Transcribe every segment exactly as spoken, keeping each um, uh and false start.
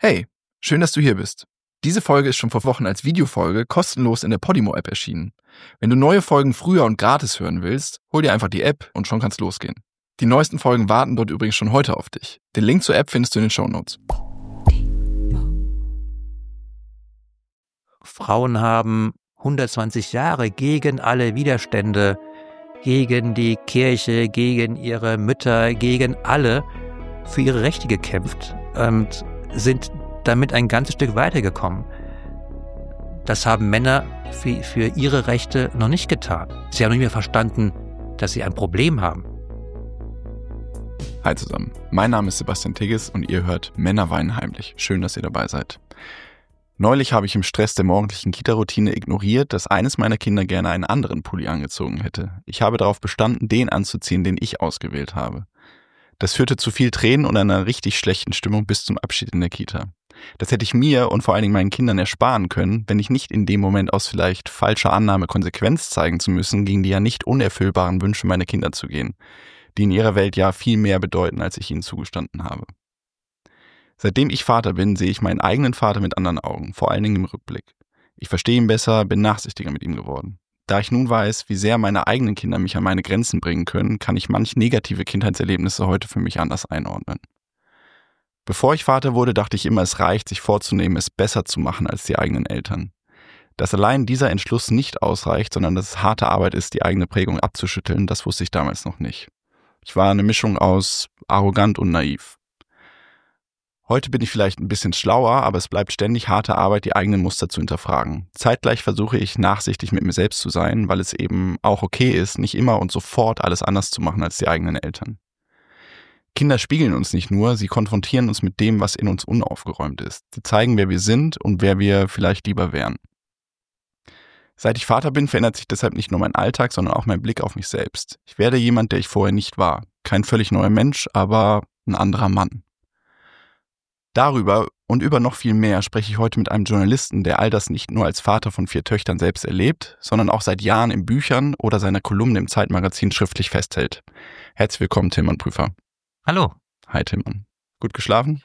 Hey, schön, dass du hier bist. Diese Folge ist schon vor Wochen als Videofolge kostenlos in der Podimo-App erschienen. Wenn du neue Folgen früher und gratis hören willst, hol dir einfach die App und schon kann's losgehen. Die neuesten Folgen warten dort übrigens schon heute auf dich. Den Link zur App findest du in den Shownotes. Frauen haben hundertzwanzig Jahre gegen alle Widerstände, gegen die Kirche, gegen ihre Mütter, gegen alle für ihre Rechte gekämpft und sind damit ein ganzes Stück weitergekommen. Das haben Männer für, für ihre Rechte noch nicht getan. Sie haben nicht mehr verstanden, dass sie ein Problem haben. Hi zusammen, mein Name ist Sebastian Tigges und ihr hört Männer weinen heimlich. Schön, dass ihr dabei seid. Neulich habe ich im Stress der morgendlichen Kita-Routine ignoriert, dass eines meiner Kinder gerne einen anderen Pulli angezogen hätte. Ich habe darauf bestanden, den anzuziehen, den ich ausgewählt habe. Das führte zu viel Tränen und einer richtig schlechten Stimmung bis zum Abschied in der Kita. Das hätte ich mir und vor allen Dingen meinen Kindern ersparen können, wenn ich nicht in dem Moment aus vielleicht falscher Annahme Konsequenz zeigen zu müssen, gegen die ja nicht unerfüllbaren Wünsche meiner Kinder zu gehen, die in ihrer Welt ja viel mehr bedeuten, als ich ihnen zugestanden habe. Seitdem ich Vater bin, sehe ich meinen eigenen Vater mit anderen Augen, vor allen Dingen im Rückblick. Ich verstehe ihn besser, bin nachsichtiger mit ihm geworden. Da ich nun weiß, wie sehr meine eigenen Kinder mich an meine Grenzen bringen können, kann ich manch negative Kindheitserlebnisse heute für mich anders einordnen. Bevor ich Vater wurde, dachte ich immer, es reicht, sich vorzunehmen, es besser zu machen als die eigenen Eltern. Dass allein dieser Entschluss nicht ausreicht, sondern dass es harte Arbeit ist, die eigene Prägung abzuschütteln, das wusste ich damals noch nicht. Ich war eine Mischung aus arrogant und naiv. Heute bin ich vielleicht ein bisschen schlauer, aber es bleibt ständig harte Arbeit, die eigenen Muster zu hinterfragen. Zeitgleich versuche ich, nachsichtig mit mir selbst zu sein, weil es eben auch okay ist, nicht immer und sofort alles anders zu machen als die eigenen Eltern. Kinder spiegeln uns nicht nur, sie konfrontieren uns mit dem, was in uns unaufgeräumt ist. Sie zeigen, wer wir sind und wer wir vielleicht lieber wären. Seit ich Vater bin, verändert sich deshalb nicht nur mein Alltag, sondern auch mein Blick auf mich selbst. Ich werde jemand, der ich vorher nicht war. Kein völlig neuer Mensch, aber ein anderer Mann. Darüber und über noch viel mehr spreche ich heute mit einem Journalisten, der all das nicht nur als Vater von vier Töchtern selbst erlebt, sondern auch seit Jahren in Büchern oder seiner Kolumne im Zeitmagazin schriftlich festhält. Herzlich willkommen, Tilman Prüfer. Hallo. Hi, Tilman. Gut geschlafen?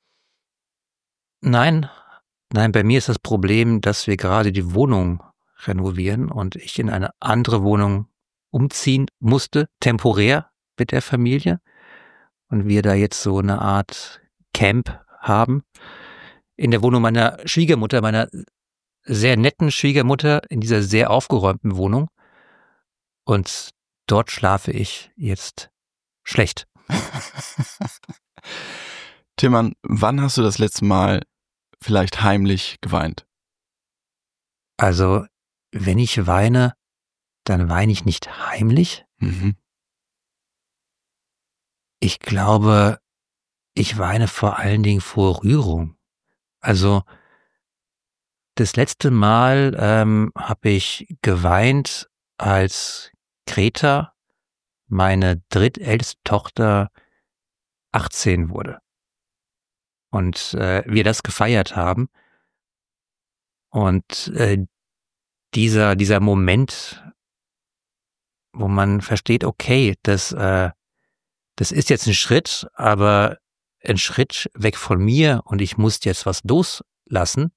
Nein, nein, bei mir ist das Problem, dass wir gerade die Wohnung renovieren und ich in eine andere Wohnung umziehen musste, temporär mit der Familie. Und wir da jetzt so eine Art Camp haben. In der Wohnung meiner Schwiegermutter, meiner sehr netten Schwiegermutter, in dieser sehr aufgeräumten Wohnung. Und dort schlafe ich jetzt schlecht. Tilman, wann hast du das letzte Mal vielleicht heimlich geweint? Also, wenn ich weine, dann weine ich nicht heimlich. Mhm. Ich glaube, ich weine vor allen Dingen vor Rührung. Also, das letzte Mal ähm, habe ich geweint, als Greta, meine drittälteste Tochter, achtzehn wurde. Und äh, wir das gefeiert haben. Und äh, dieser, dieser Moment, wo man versteht, okay, das, äh, das ist jetzt ein Schritt, aber ein Schritt weg von mir und ich muss jetzt was loslassen,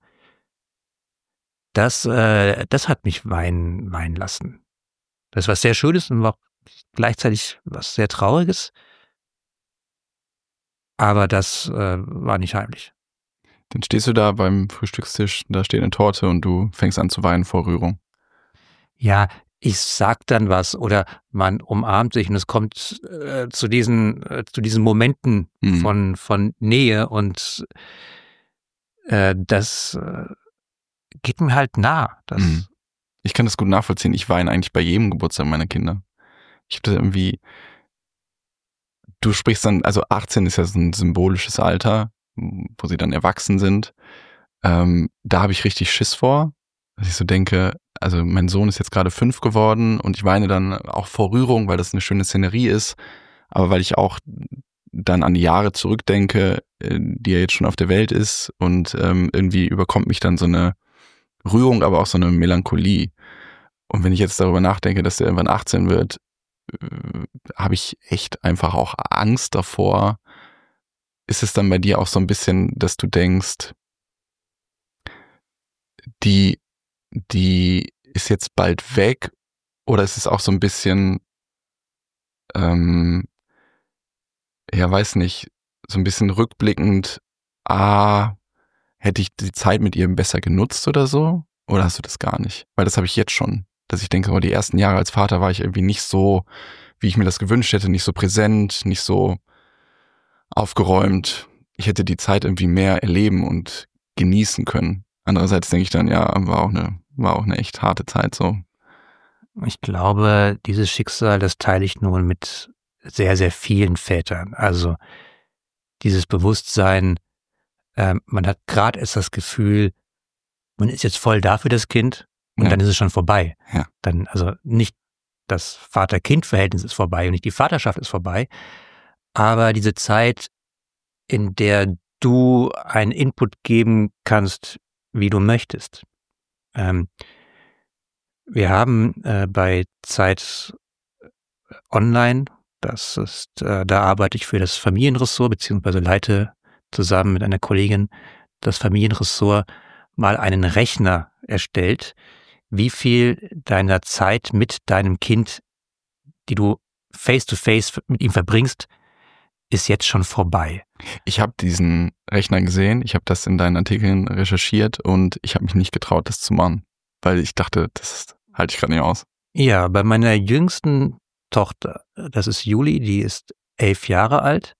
das, äh, das hat mich weinen, weinen lassen. Das ist was sehr Schönes und auch gleichzeitig was sehr Trauriges. Aber das äh, war nicht heimlich. Dann stehst du da beim Frühstückstisch, da steht eine Torte und du fängst an zu weinen vor Rührung. Ja, ich sag dann was oder man umarmt sich und es kommt äh, zu diesen äh, zu diesen Momenten Mhm. von von Nähe und äh, das äh, geht mir halt nah. Das, Mhm. Ich kann das gut nachvollziehen. Ich weine eigentlich bei jedem Geburtstag meiner Kinder. Ich habe das irgendwie, du sprichst dann, also achtzehn ist ja so ein symbolisches Alter, wo sie dann erwachsen sind. Ähm, da habe ich richtig Schiss vor, dass ich so denke, also mein Sohn ist jetzt gerade fünf geworden und ich weine dann auch vor Rührung, weil das eine schöne Szenerie ist, aber weil ich auch dann an die Jahre zurückdenke, äh, die er jetzt schon auf der Welt ist und ähm, irgendwie überkommt mich dann so eine Rührung, aber auch so eine Melancholie. Und wenn ich jetzt darüber nachdenke, dass der irgendwann achtzehn wird, äh, habe ich echt einfach auch Angst davor, ist es dann bei dir auch so ein bisschen, dass du denkst, die, die ist jetzt bald weg, oder ist es auch so ein bisschen, ähm, ja, weiß nicht, so ein bisschen rückblickend, ah, hätte ich die Zeit mit ihr besser genutzt oder so? Oder hast du das gar nicht? Weil das habe ich jetzt schon, dass ich denke, oh, die ersten Jahre als Vater war ich irgendwie nicht so, wie ich mir das gewünscht hätte, nicht so präsent, nicht so aufgeräumt. Ich hätte die Zeit irgendwie mehr erleben und genießen können. Andererseits denke ich dann, ja, war auch eine, war auch eine echt harte Zeit so. Ich glaube, dieses Schicksal, das teile ich nun mit sehr, sehr vielen Vätern. Also dieses Bewusstsein, äh, man hat gerade erst das Gefühl, man ist jetzt voll da für das Kind und Ja. dann ist es schon vorbei. Ja. Dann, also nicht das Vater-Kind-Verhältnis ist vorbei und nicht die Vaterschaft ist vorbei, aber diese Zeit, in der du einen Input geben kannst, wie du möchtest. Ähm, wir haben äh, bei Zeit Online, das ist, äh, da arbeite ich für das Familienressort, beziehungsweise leite zusammen mit einer Kollegin das Familienressort, mal einen Rechner erstellt, wie viel deiner Zeit mit deinem Kind, die du face-to-face mit ihm verbringst, ist jetzt schon vorbei. Ich habe diesen Rechner gesehen, ich habe das in deinen Artikeln recherchiert und ich habe mich nicht getraut, das zu machen, weil ich dachte, das halte ich gerade nicht aus. Ja, bei meiner jüngsten Tochter, das ist Juli, die ist elf Jahre alt,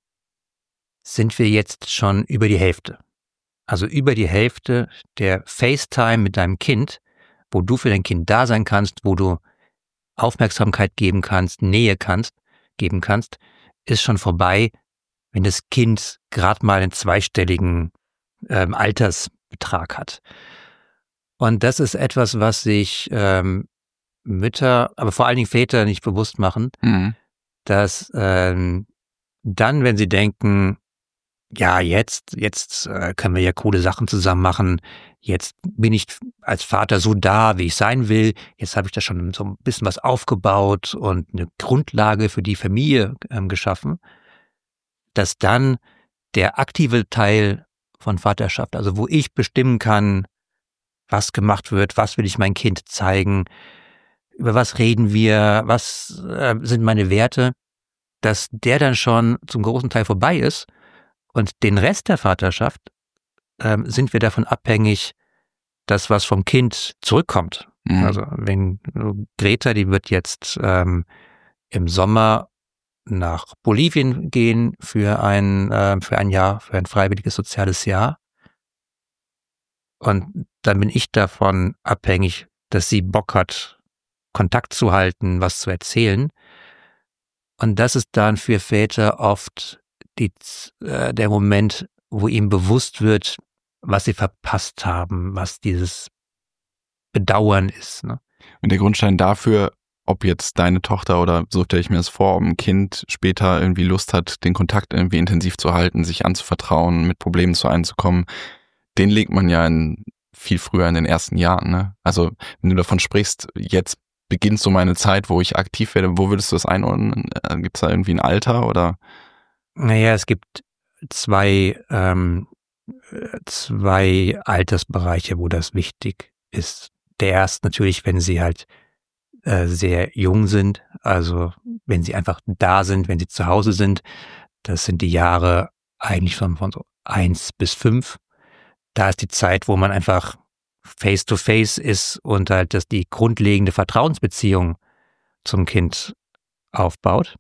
sind wir jetzt schon über die Hälfte. Also über die Hälfte der FaceTime mit deinem Kind, wo du für dein Kind da sein kannst, wo du Aufmerksamkeit geben kannst, Nähe kannst, geben kannst, ist schon vorbei, wenn das Kind gerade mal einen zweistelligen ähm, Altersbetrag hat. Und das ist etwas, was sich ähm, Mütter, aber vor allen Dingen Väter nicht bewusst machen, Mhm. dass ähm, dann, wenn sie denken, ja, jetzt, jetzt äh, können wir ja coole Sachen zusammen machen, jetzt bin ich als Vater so da, wie ich sein will, jetzt habe ich da schon so ein bisschen was aufgebaut und eine Grundlage für die Familie ähm, geschaffen, dass dann der aktive Teil von Vaterschaft, also wo ich bestimmen kann, was gemacht wird, was will ich meinem Kind zeigen, über was reden wir, was äh, sind meine Werte, dass der dann schon zum großen Teil vorbei ist. Und den Rest der Vaterschaft ähm, sind wir davon abhängig, dass was vom Kind zurückkommt. Mhm. Also wenn Greta, die wird jetzt ähm, im Sommer nach Bolivien gehen für ein, äh, für ein Jahr, für ein freiwilliges soziales Jahr. Und dann bin ich davon abhängig, dass sie Bock hat, Kontakt zu halten, was zu erzählen. Und das ist dann für Väter oft die, äh, der Moment, wo ihm bewusst wird, was sie verpasst haben, was dieses Bedauern ist. Ne? Und der Grundstein dafür, ob jetzt deine Tochter oder so stelle ich mir das vor, ob ein Kind später irgendwie Lust hat, den Kontakt irgendwie intensiv zu halten, sich anzuvertrauen, mit Problemen zu einzukommen, den legt man ja in, viel früher in den ersten Jahren. Ne? Also wenn du davon sprichst, jetzt beginnt so meine Zeit, wo ich aktiv werde, wo würdest du das einordnen? Gibt es da irgendwie ein Alter oder? Naja, es gibt zwei, ähm, zwei Altersbereiche, wo das wichtig ist. Der erste natürlich, wenn sie halt äh, sehr jung sind, also wenn sie einfach da sind, wenn sie zu Hause sind, das sind die Jahre eigentlich von, von so eins bis fünf. Da ist die Zeit, wo man einfach face to face ist und halt das die grundlegende Vertrauensbeziehung zum Kind aufbaut.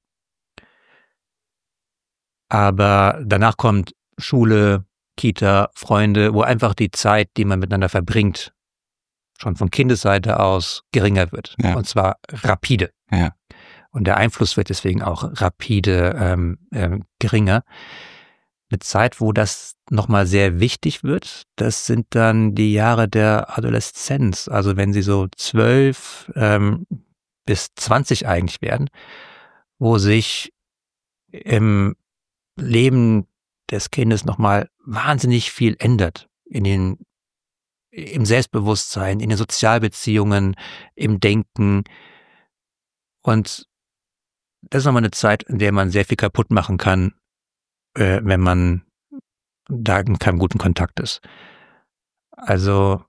Aber danach kommt Schule, Kita, Freunde, wo einfach die Zeit, die man miteinander verbringt, schon von Kindesseite aus geringer wird. Ja. Und zwar rapide. Ja. Und der Einfluss wird deswegen auch rapide ähm, äh, geringer. Eine Zeit, wo das nochmal sehr wichtig wird, das sind dann die Jahre der Adoleszenz. Also wenn sie so zwölf ähm, bis zwanzig eigentlich werden, wo sich im Leben des Kindes nochmal wahnsinnig viel ändert. In den, im Selbstbewusstsein, in den Sozialbeziehungen, im Denken. Und das ist nochmal eine Zeit, in der man sehr viel kaputt machen kann, äh, wenn man da in keinem guten Kontakt ist. Also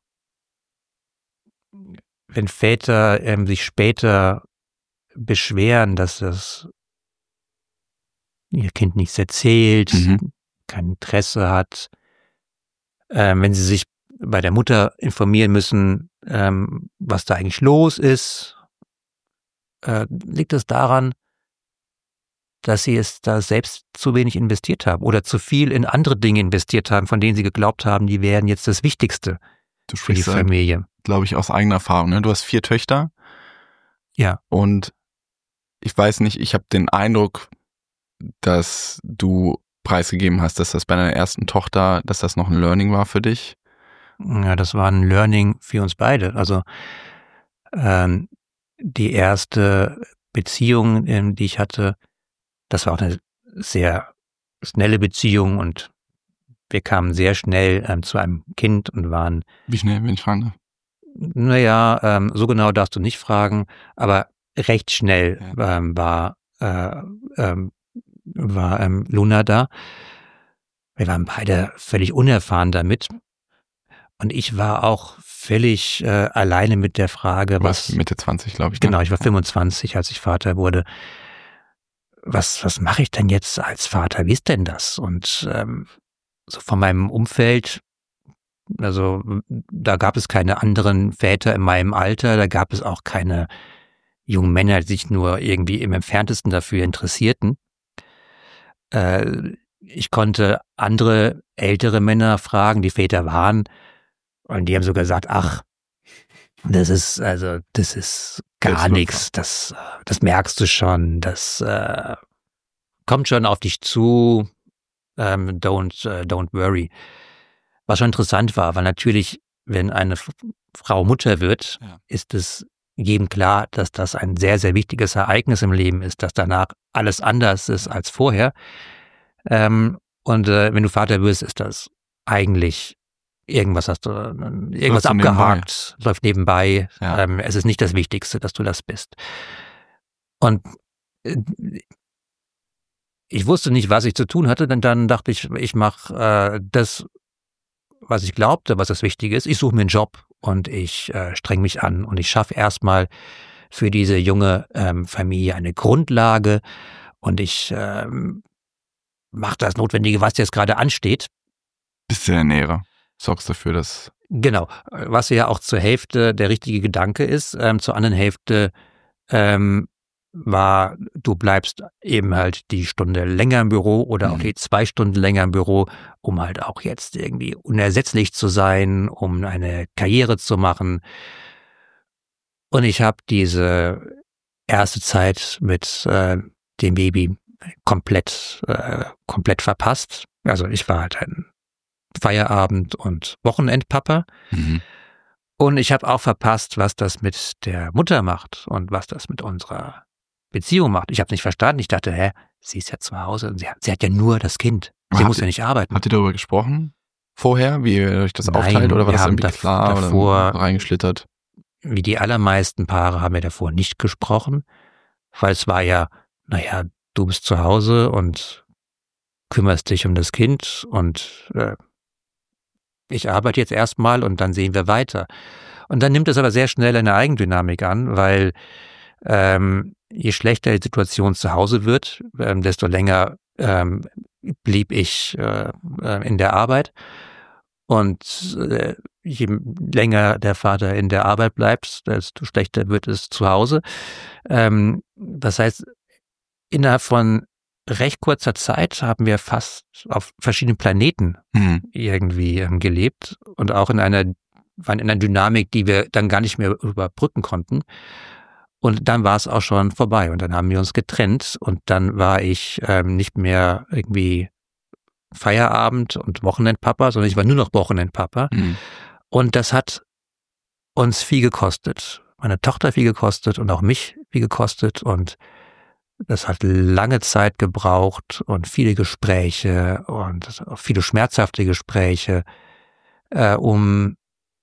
wenn Väter ähm, sich später beschweren, dass das ihr Kind nichts erzählt, Mhm. kein Interesse hat, ähm, wenn sie sich bei der Mutter informieren müssen, ähm, was da eigentlich los ist, äh, liegt es daran, dass sie es da selbst zu wenig investiert haben oder zu viel in andere Dinge investiert haben, von denen sie geglaubt haben, die wären jetzt das Wichtigste Du für die sprichst, halt, Familie. glaube ich, aus eigener Erfahrung. Ne? Du hast vier Töchter. Ja. Und ich weiß nicht, ich habe den Eindruck, dass du preisgegeben hast, dass das bei deiner ersten Tochter, dass das noch ein Learning war für dich. Ja, das war ein Learning für uns beide. Also ähm, die erste Beziehung, ähm, die ich hatte, das war auch eine sehr schnelle Beziehung und wir kamen sehr schnell ähm, zu einem Kind und waren. Wie schnell, wenn ich fragen darf? Naja, ähm, so genau darfst du nicht fragen, aber recht schnell Ja. ähm, war, äh, ähm, war ähm, Luna da. Wir waren beide völlig unerfahren damit. Und ich war auch völlig äh, alleine mit der Frage, Du warst was. Mitte zwanzig, glaube ich. Ne? Genau, ich war fünfundzwanzig, als ich Vater wurde. Was, was mache ich denn jetzt als Vater? Wie ist denn das? Und ähm, so von meinem Umfeld, also da gab es keine anderen Väter in meinem Alter, da gab es auch keine jungen Männer, die sich nur irgendwie im Entferntesten dafür interessierten. Äh, ich konnte andere ältere Männer fragen, die Väter waren, und die haben sogar gesagt, ach, das ist, also, das ist gar nichts, das, das merkst du schon, das äh, kommt schon auf dich zu, ähm, don't, uh, don't worry. Was schon interessant war, weil natürlich, wenn eine F- Frau Mutter wird, Ja. ist es jedem klar, dass das ein sehr, sehr wichtiges Ereignis im Leben ist, dass danach alles anders ist als vorher. Ähm, und äh, wenn du Vater wirst, ist das eigentlich irgendwas hast du, äh, irgendwas Läuft so abgehakt, nebenbei. läuft nebenbei. Ja. Ähm, es ist nicht das Wichtigste, dass du das bist. Und äh, ich wusste nicht, was ich zu tun hatte, denn dann dachte ich, ich mache äh, das, was ich glaubte, was das Wichtige ist. Ich suche mir einen Job und ich äh, streng mich an und ich schaffe erstmal für diese junge ähm, Familie eine Grundlage und ich ähm, mache das Notwendige, was jetzt gerade ansteht. Bist du der Ernährer? Sorgst dafür, dass... Genau, was ja auch zur Hälfte der richtige Gedanke ist, ähm, zur anderen Hälfte ähm, war, du bleibst eben halt die Stunde länger im Büro oder Mhm. auch die zwei Stunden länger im Büro, um halt auch jetzt irgendwie unersetzlich zu sein, um eine Karriere zu machen. Und ich habe diese erste Zeit mit äh, dem Baby komplett, äh, komplett verpasst. Also ich war halt ein Feierabend- und Wochenendpapa. Mhm. Und ich habe auch verpasst, was das mit der Mutter macht und was das mit unserer Beziehung macht. Ich habe es nicht verstanden. Ich dachte, hä, sie ist ja zu Hause und sie hat, sie hat ja nur das Kind. Sie Aber muss habt ja ihr- nicht arbeiten. Habt ihr darüber gesprochen? Vorher, wie ihr euch das Nein, aufteilt? Oder war wir das haben irgendwie dav- klar davor- oder reingeschlittert? Wie die allermeisten Paare haben wir davor nicht gesprochen, weil es war ja, naja, du bist zu Hause und kümmerst dich um das Kind und äh, ich arbeite jetzt erstmal und dann sehen wir weiter. Und dann nimmt es aber sehr schnell eine Eigendynamik an, weil ähm, je schlechter die Situation zu Hause wird, ähm, desto länger ähm, blieb ich äh, äh, in der Arbeit. Und äh, je länger der Vater in der Arbeit bleibt, desto schlechter wird es zu Hause. Ähm, das heißt, innerhalb von recht kurzer Zeit haben wir fast auf verschiedenen Planeten Mhm. irgendwie ähm, gelebt und auch in einer, waren in einer Dynamik, die wir dann gar nicht mehr überbrücken konnten. Und dann war es auch schon vorbei und dann haben wir uns getrennt und dann war ich ähm, nicht mehr irgendwie Feierabend und Wochenendpapa, sondern ich war nur noch Wochenendpapa. Mhm. Und das hat uns viel gekostet. Meine Tochter viel gekostet und auch mich viel gekostet und das hat lange Zeit gebraucht und viele Gespräche und auch viele schmerzhafte Gespräche, äh, um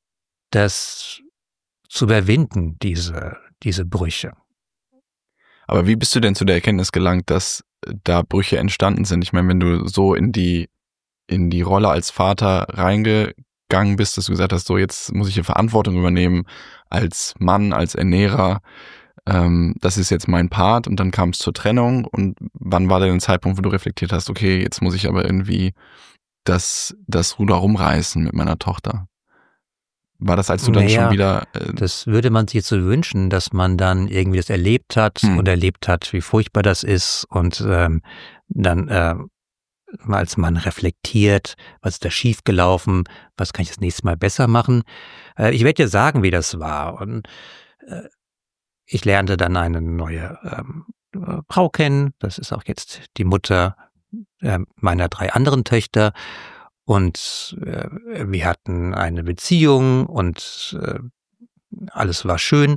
das zu überwinden, diese, diese Brüche. Aber wie bist du denn zu der Erkenntnis gelangt, dass da Brüche entstanden sind. Ich meine, wenn du so in die, in die Rolle als Vater reingegangen bist, dass du gesagt hast, so jetzt muss ich hier Verantwortung übernehmen als Mann, als Ernährer, ähm, das ist jetzt mein Part, und dann kam es zur Trennung, und wann war denn der Zeitpunkt, wo du reflektiert hast, okay, jetzt muss ich aber irgendwie das, das Ruder rumreißen mit meiner Tochter? War das, als du dann naja, schon wieder... Äh, das würde man sich jetzt so wünschen, dass man dann irgendwie das erlebt hat Hm. und erlebt hat, wie furchtbar das ist, und ähm, dann äh, als man reflektiert, was ist da schiefgelaufen, was kann ich das nächste Mal besser machen. Äh, ich werde dir sagen, wie das war. Und äh, ich lernte dann eine neue ähm, äh, Frau kennen. Das ist auch jetzt die Mutter äh, meiner drei anderen Töchter. Und äh, wir hatten eine Beziehung und äh, alles war schön.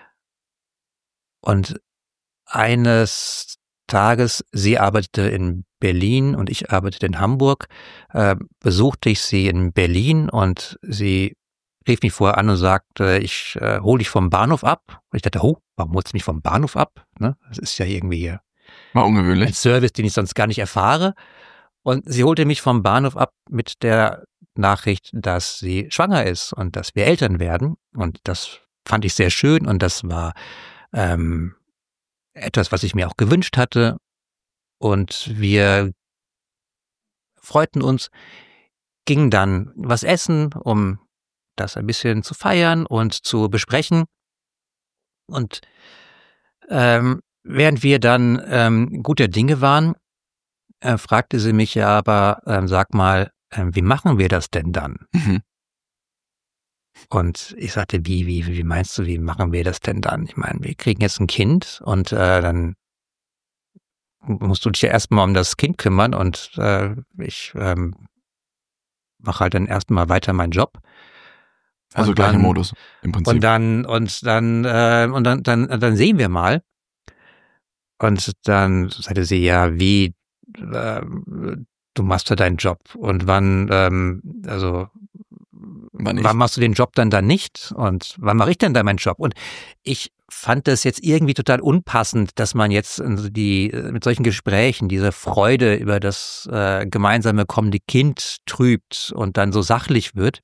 Und eines Tages, sie arbeitete in Berlin und ich arbeitete in Hamburg, äh, besuchte ich sie in Berlin, und sie rief mich vorher an und sagte, ich äh, hole dich vom Bahnhof ab. Und ich dachte, oh, warum holst du mich vom Bahnhof ab? Ne? Das ist ja irgendwie war ein ungewöhnlich. Service, den ich sonst gar nicht erfahre. Und sie holte mich vom Bahnhof ab mit der Nachricht, dass sie schwanger ist und dass wir Eltern werden. Und das fand ich sehr schön, und das war ähm, etwas, was ich mir auch gewünscht hatte. Und wir freuten uns, gingen dann was essen, um das ein bisschen zu feiern und zu besprechen. Und ähm, während wir dann ähm, guter Dinge waren, äh, fragte sie mich ja aber, ähm, sag mal, ähm, wie machen wir das denn dann? Mhm. Und ich sagte, wie, wie, wie meinst du, wie machen wir das denn dann? Ich meine, wir kriegen jetzt ein Kind, und äh, dann musst du dich ja erstmal um das Kind kümmern, und äh, ich ähm, mache halt dann erstmal weiter meinen Job. Also Und gleicher dann- Modus im Prinzip. Und dann, und dann, äh, und dann, dann, dann sehen wir mal. Und dann sagte sie, ja, wie, äh, du machst ja deinen Job. Und wann, ähm, also, Wann ich? wann machst du den Job dann dann nicht? Und wann mache ich denn dann meinen Job? Und ich fand das jetzt irgendwie total unpassend, dass man jetzt die mit solchen Gesprächen diese Freude über das äh, gemeinsame kommende Kind trübt und dann so sachlich wird.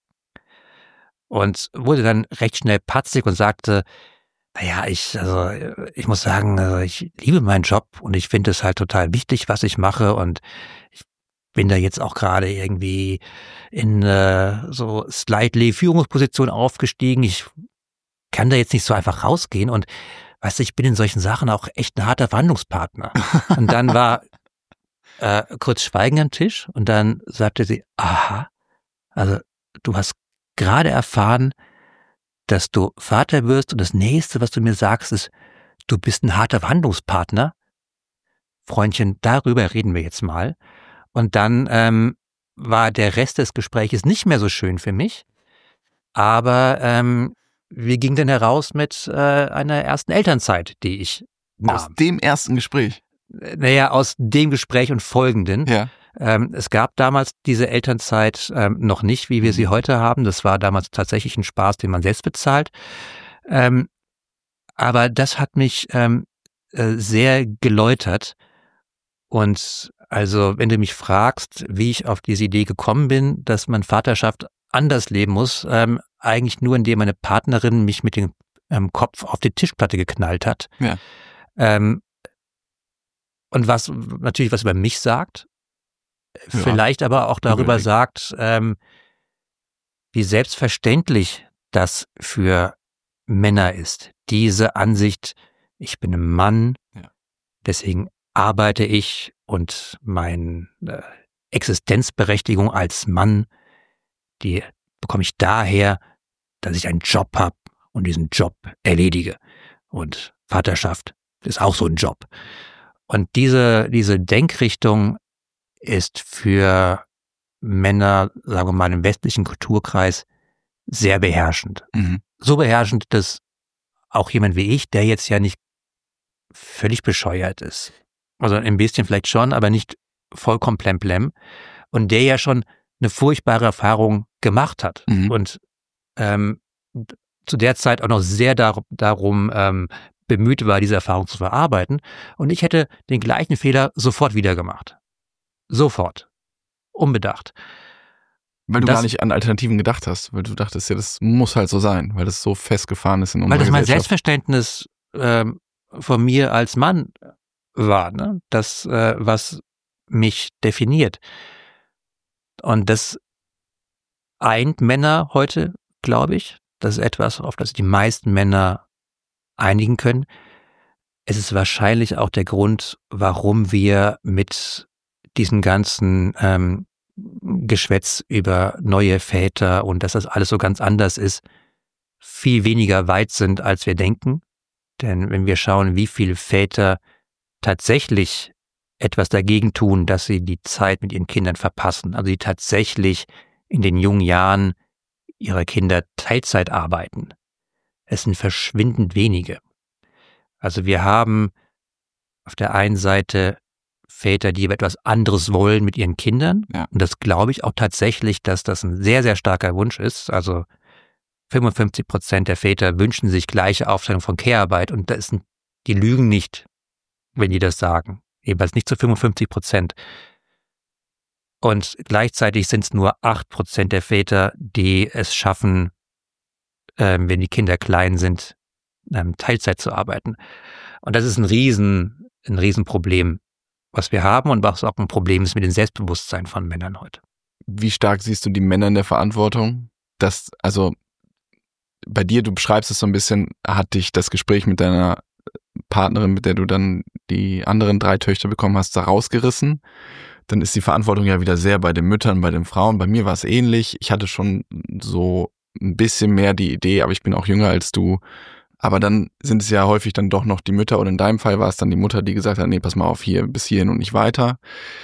Und wurde dann recht schnell patzig und sagte, naja, ich, also, ich muss sagen, also ich liebe meinen Job, und ich finde es halt total wichtig, was ich mache, und ich bin da jetzt auch gerade irgendwie in äh, so slightly Führungsposition aufgestiegen. Ich kann da jetzt nicht so einfach rausgehen, und weißt du, ich bin in solchen Sachen auch echt ein harter Verhandlungspartner. Und dann war äh, kurz Schweigen am Tisch, und dann sagte sie, aha, also du hast gerade erfahren, dass du Vater wirst, und das nächste, was du mir sagst, ist, du bist ein harter Verhandlungspartner. Freundchen, darüber reden wir jetzt mal. Und dann ähm, war der Rest des Gespräches nicht mehr so schön für mich, aber ähm, wir gingen dann heraus mit äh, einer ersten Elternzeit, die ich Aus nahm. dem ersten Gespräch. Naja, aus dem Gespräch und folgenden. Ja. Ähm, es gab damals diese Elternzeit ähm, noch nicht, wie wir sie heute haben. Das war damals tatsächlich ein Spaß, den man selbst bezahlt. Ähm, aber das hat mich ähm, äh, sehr geläutert. Und also, wenn du mich fragst, wie ich auf diese Idee gekommen bin, dass man Vaterschaft anders leben muss, ähm, eigentlich nur, indem meine Partnerin mich mit dem ähm, Kopf auf die Tischplatte geknallt hat. Ja. Ähm, und was natürlich was über mich sagt, Ja. vielleicht aber auch darüber Überlegt. sagt, ähm, wie selbstverständlich das für Männer ist. Diese Ansicht, ich bin ein Mann, Ja. deswegen arbeite ich, und meine äh, Existenzberechtigung als Mann, die bekomme ich daher, dass ich einen Job habe und diesen Job erledige. Und Vaterschaft ist auch so ein Job. Und diese, diese Denkrichtung ist für Männer, sagen wir mal, im westlichen Kulturkreis sehr beherrschend. Mhm. So beherrschend, dass auch jemand wie ich, der jetzt ja nicht völlig bescheuert ist, also ein bisschen vielleicht schon, aber nicht vollkommen plemplem, und der ja schon eine furchtbare Erfahrung gemacht hat Mhm. und ähm, zu der Zeit auch noch sehr dar darum ähm, bemüht war, diese Erfahrung zu verarbeiten. Und ich hätte den gleichen Fehler sofort wieder gemacht. Sofort. Unbedacht. Weil du das, gar nicht an Alternativen gedacht hast, weil du dachtest, ja, das muss halt so sein, weil das so festgefahren ist in unserer Weil das mein Gesellschaft. Selbstverständnis ähm, von mir als Mann war, ne? Das, äh, was mich definiert. Und das eint Männer heute, glaube ich. Das ist etwas, auf das die meisten Männer einigen können. Es ist wahrscheinlich auch der Grund, warum wir mit diesem ganzen ähm, Geschwätz über neue Väter und dass das alles so ganz anders ist, viel weniger weit sind, als wir denken. Denn wenn wir schauen, wie viele Väter tatsächlich etwas dagegen tun, dass sie die Zeit mit ihren Kindern verpassen, also die tatsächlich in den jungen Jahren ihrer Kinder Teilzeit arbeiten, es sind verschwindend wenige. Also wir haben auf der einen Seite Väter, die etwas anderes wollen mit ihren Kindern. Ja. Und das glaube ich auch tatsächlich, dass das ein sehr, sehr starker Wunsch ist. Also fünfundfünfzig Prozent der Väter wünschen sich gleiche Aufteilung von Care-Arbeit. Und das sind, die lügen nicht, wenn die das sagen. Jedenfalls nicht zu fünfundfünfzig Prozent. Und gleichzeitig sind es nur acht Prozent der Väter, die es schaffen, ähm, wenn die Kinder klein sind, ähm, Teilzeit zu arbeiten. Und das ist ein Riesen, ein Riesenproblem, was wir haben und was auch ein Problem ist mit dem Selbstbewusstsein von Männern heute. Wie stark siehst du die Männer in der Verantwortung? Das, also bei dir, du beschreibst es so ein bisschen, hat dich das Gespräch mit deiner Partnerin, mit der du dann die anderen drei Töchter bekommen hast, da rausgerissen. Dann ist die Verantwortung ja wieder sehr bei den Müttern, bei den Frauen. Bei mir war es ähnlich. Ich hatte schon so ein bisschen mehr die Idee, aber ich bin auch jünger als du. Aber dann sind es ja häufig dann doch noch die Mütter oder in deinem Fall war es dann die Mutter, die gesagt hat, nee, pass mal auf, hier bis hierhin und nicht weiter.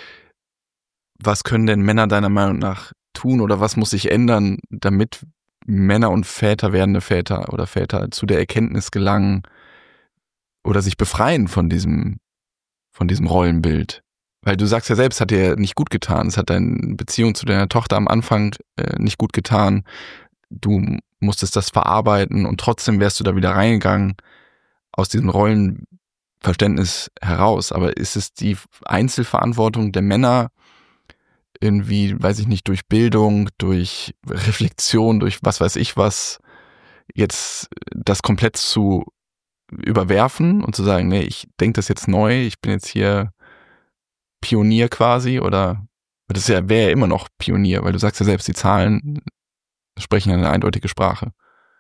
Was können denn Männer deiner Meinung nach tun oder was muss sich ändern, damit Männer und Väter, werdende Väter oder Väter zu der Erkenntnis gelangen oder sich befreien von diesem, von diesem Rollenbild? Weil du sagst ja selbst, hat dir nicht gut getan. Es hat deine Beziehung zu deiner Tochter am Anfang äh, nicht gut getan. Du musstest das verarbeiten und trotzdem wärst du da wieder reingegangen aus diesem Rollenverständnis heraus. Aber ist es die Einzelverantwortung der Männer irgendwie, weiß ich nicht, durch Bildung, durch Reflexion, durch was weiß ich was, jetzt das komplett zu überwerfen und zu sagen, nee, ich denke das jetzt neu, ich bin jetzt hier Pionier quasi, oder das ist ja, wäre ja immer noch Pionier, weil du sagst ja selbst, die Zahlen sprechen eine eindeutige Sprache.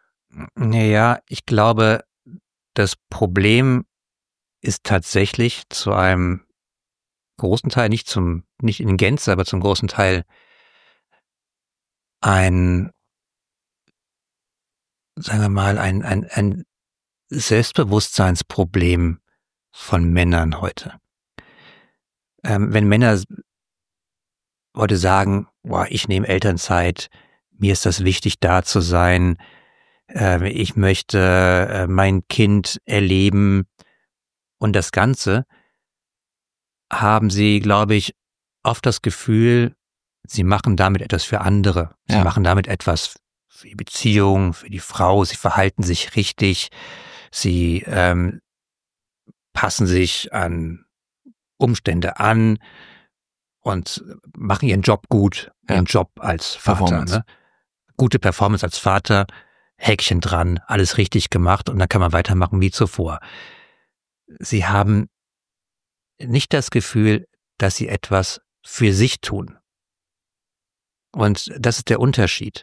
Naja, ich glaube, das Problem ist tatsächlich zu einem großen Teil, nicht zum, nicht in Gänze, aber zum großen Teil ein, sagen wir mal, ein, ein, ein Selbstbewusstseinsproblem von Männern heute. Ähm, wenn Männer heute sagen, boah, ich nehme Elternzeit, mir ist das wichtig, da zu sein, äh, ich möchte äh, mein Kind erleben und das Ganze, haben sie, glaube ich, oft das Gefühl, sie machen damit etwas für andere. Sie Ja. machen damit etwas für die Beziehung, für die Frau, sie verhalten sich richtig, sie ähm, passen sich an Umstände an und machen ihren Job gut, Ja. ihren Job als Vater. Performance. Ne? Gute Performance als Vater, Häkchen dran, alles richtig gemacht und dann kann man weitermachen wie zuvor. Sie haben nicht das Gefühl, dass sie etwas für sich tun. Und das ist der Unterschied.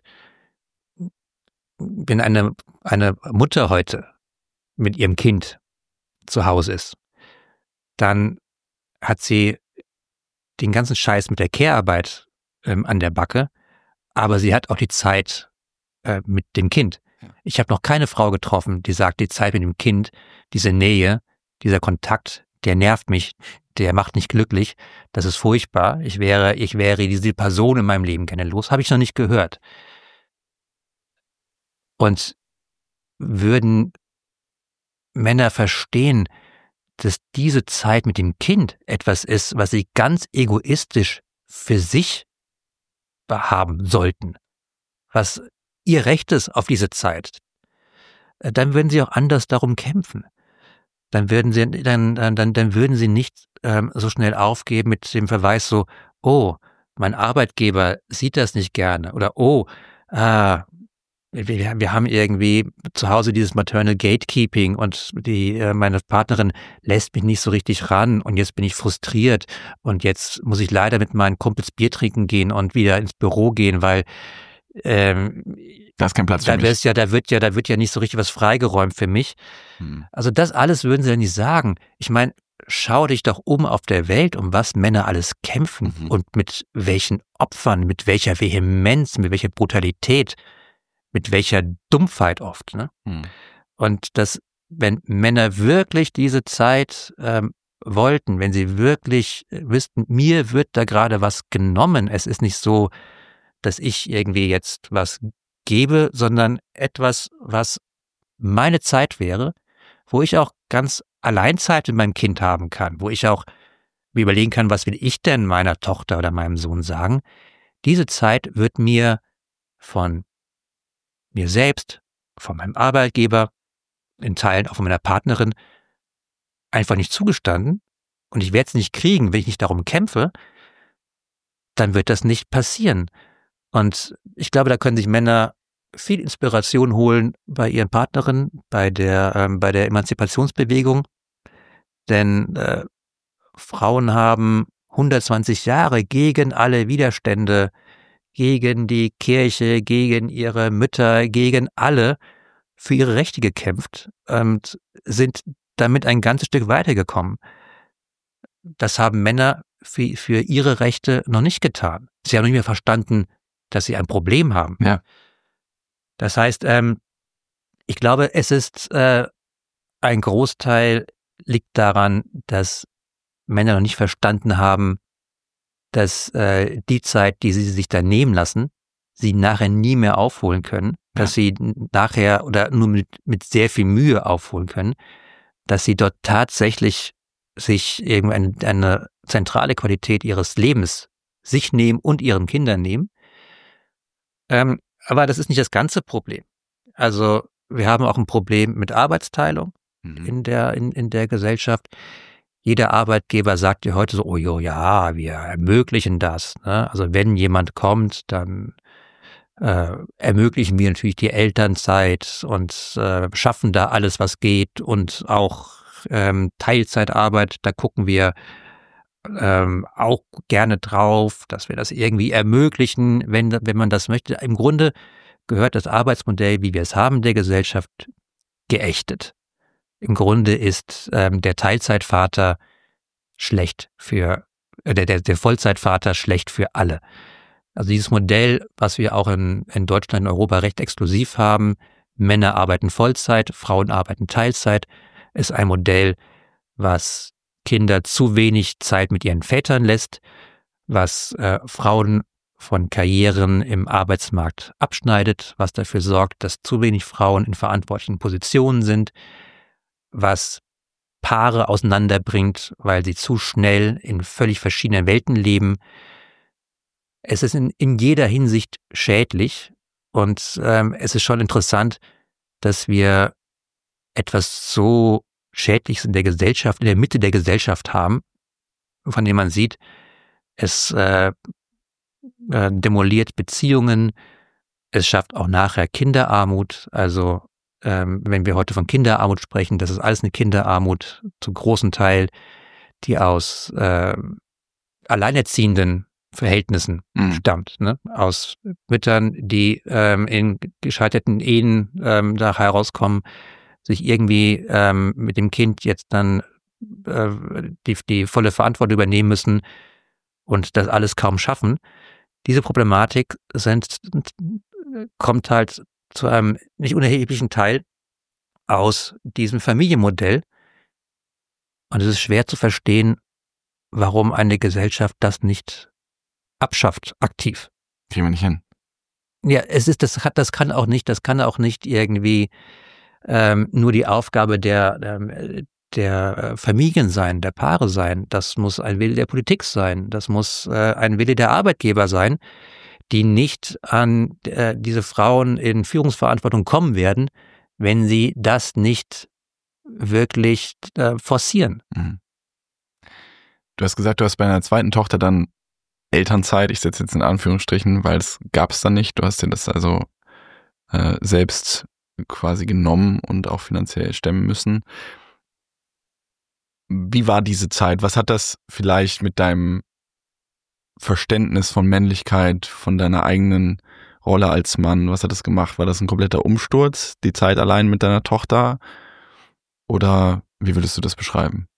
Wenn eine, eine Mutter heute mit ihrem Kind zu Hause ist, dann hat sie den ganzen Scheiß mit der Care-Arbeit ähm, an der Backe, aber sie hat auch die Zeit äh, mit dem Kind. Ja. Ich habe noch keine Frau getroffen, die sagt, die Zeit mit dem Kind, diese Nähe, dieser Kontakt, der nervt mich, der macht nicht glücklich, das ist furchtbar, ich wäre, ich wäre diese Person in meinem Leben gerne los, habe ich noch nicht gehört. Und würden Männer verstehen, dass diese Zeit mit dem Kind etwas ist, was sie ganz egoistisch für sich haben sollten, was ihr Recht ist auf diese Zeit, dann würden sie auch anders darum kämpfen. dann würden sie, dann, dann, dann, dann würden sie nicht ähm, so schnell aufgeben mit dem Verweis so, oh, mein Arbeitgeber sieht das nicht gerne oder oh, ah, wir, wir haben irgendwie zu Hause dieses Maternal Gatekeeping und die äh, meine Partnerin lässt mich nicht so richtig ran und jetzt bin ich frustriert und jetzt muss ich leider mit meinen Kumpels Bier trinken gehen und wieder ins Büro gehen, weil ähm, da ist kein Platz für da mich. Ja, da wird ja, da wird ja nicht so richtig was freigeräumt für mich. Hm. Also das alles würden sie ja nicht sagen. Ich meine, schau dich doch um auf der Welt, um was Männer alles kämpfen mhm. und mit welchen Opfern, mit welcher Vehemenz, mit welcher Brutalität, mit welcher Dumpfheit oft. Ne? Hm. Und das, wenn Männer wirklich diese Zeit ähm, wollten, wenn sie wirklich wüssten, mir wird da gerade was genommen, es ist nicht so, dass ich irgendwie jetzt was gebe, sondern etwas, was meine Zeit wäre, wo ich auch ganz allein Zeit mit meinem Kind haben kann, wo ich auch mir überlegen kann, was will ich denn meiner Tochter oder meinem Sohn sagen. Diese Zeit wird mir von mir selbst, von meinem Arbeitgeber, in Teilen auch von meiner Partnerin einfach nicht zugestanden und ich werde es nicht kriegen, wenn ich nicht darum kämpfe, dann wird das nicht passieren. Und ich glaube, da können sich Männer viel Inspiration holen bei ihren Partnerinnen, bei der, ähm, bei der Emanzipationsbewegung. Denn äh, Frauen haben hundertzwanzig Jahre gegen alle Widerstände, gegen die Kirche, gegen ihre Mütter, gegen alle für ihre Rechte gekämpft und sind damit ein ganzes Stück weitergekommen. Das haben Männer für, für ihre Rechte noch nicht getan. Sie haben nicht mehr verstanden, dass sie ein Problem haben. Ja. Das heißt, ähm, ich glaube, es ist äh, ein Großteil liegt daran, dass Männer noch nicht verstanden haben, dass äh, die Zeit, die sie sich da nehmen lassen, sie nachher nie mehr aufholen können, ja. dass sie nachher oder nur mit, mit sehr viel Mühe aufholen können, dass sie dort tatsächlich sich irgendeine eine zentrale Qualität ihres Lebens sich nehmen und ihren Kindern nehmen. Ähm, aber das ist nicht das ganze Problem. Also wir haben auch ein Problem mit Arbeitsteilung mhm. in der in, in der Gesellschaft. Jeder Arbeitgeber sagt dir heute so, oh jo, ja, wir ermöglichen das. Ne? Also wenn jemand kommt, dann äh, ermöglichen wir natürlich die Elternzeit und äh, schaffen da alles, was geht und auch ähm, Teilzeitarbeit, da gucken wir ähm, auch gerne drauf, dass wir das irgendwie ermöglichen, wenn, wenn man das möchte. Im Grunde gehört das Arbeitsmodell, wie wir es haben, der Gesellschaft geächtet. Im Grunde ist ähm, der Teilzeitvater schlecht für, äh, der, der, der Vollzeitvater schlecht für alle. Also dieses Modell, was wir auch in, in Deutschland und Europa recht exklusiv haben, Männer arbeiten Vollzeit, Frauen arbeiten Teilzeit, ist ein Modell, was Kinder zu wenig Zeit mit ihren Vätern lässt, was äh, Frauen von Karrieren im Arbeitsmarkt abschneidet, was dafür sorgt, dass zu wenig Frauen in verantwortlichen Positionen sind, was Paare auseinanderbringt, weil sie zu schnell in völlig verschiedenen Welten leben. Es ist in, in jeder Hinsicht schädlich und ähm, es ist schon interessant, dass wir etwas so Schädliches in der Gesellschaft, in der Mitte der Gesellschaft haben, von dem man sieht, es äh, äh, demoliert Beziehungen, es schafft auch nachher Kinderarmut. Also ähm, wenn wir heute von Kinderarmut sprechen, das ist alles eine Kinderarmut, zum großen Teil, die aus äh, alleinerziehenden Verhältnissen mhm. stammt, ne? Aus Müttern, die ähm, in gescheiterten Ehen ähm, da herauskommen, sich irgendwie ähm, mit dem Kind jetzt dann äh, die, die volle Verantwortung übernehmen müssen und das alles kaum schaffen. Diese Problematik sind, kommt halt zu einem nicht unerheblichen Teil aus diesem Familienmodell. Und es ist schwer zu verstehen, warum eine Gesellschaft das nicht abschafft, aktiv. Kriegen wir nicht hin. Ja, es ist, das hat, das kann auch nicht, das kann auch nicht irgendwie ähm, nur die Aufgabe der, ähm, der Familien sein, der Paare sein. Das muss ein Wille der Politik sein. Das muss äh, ein Wille der Arbeitgeber sein, die nicht an äh, diese Frauen in Führungsverantwortung kommen werden, wenn sie das nicht wirklich äh, forcieren. Mhm. Du hast gesagt, du hast bei einer zweiten Tochter dann Elternzeit, ich setze jetzt in Anführungsstrichen, weil es gab es dann nicht. Du hast dir das also äh, selbst quasi genommen und auch finanziell stemmen müssen. Wie war diese Zeit? Was hat das vielleicht mit deinem Verständnis von Männlichkeit, von deiner eigenen Rolle als Mann, was hat das gemacht? War das ein kompletter Umsturz, die Zeit allein mit deiner Tochter? Oder wie würdest du das beschreiben?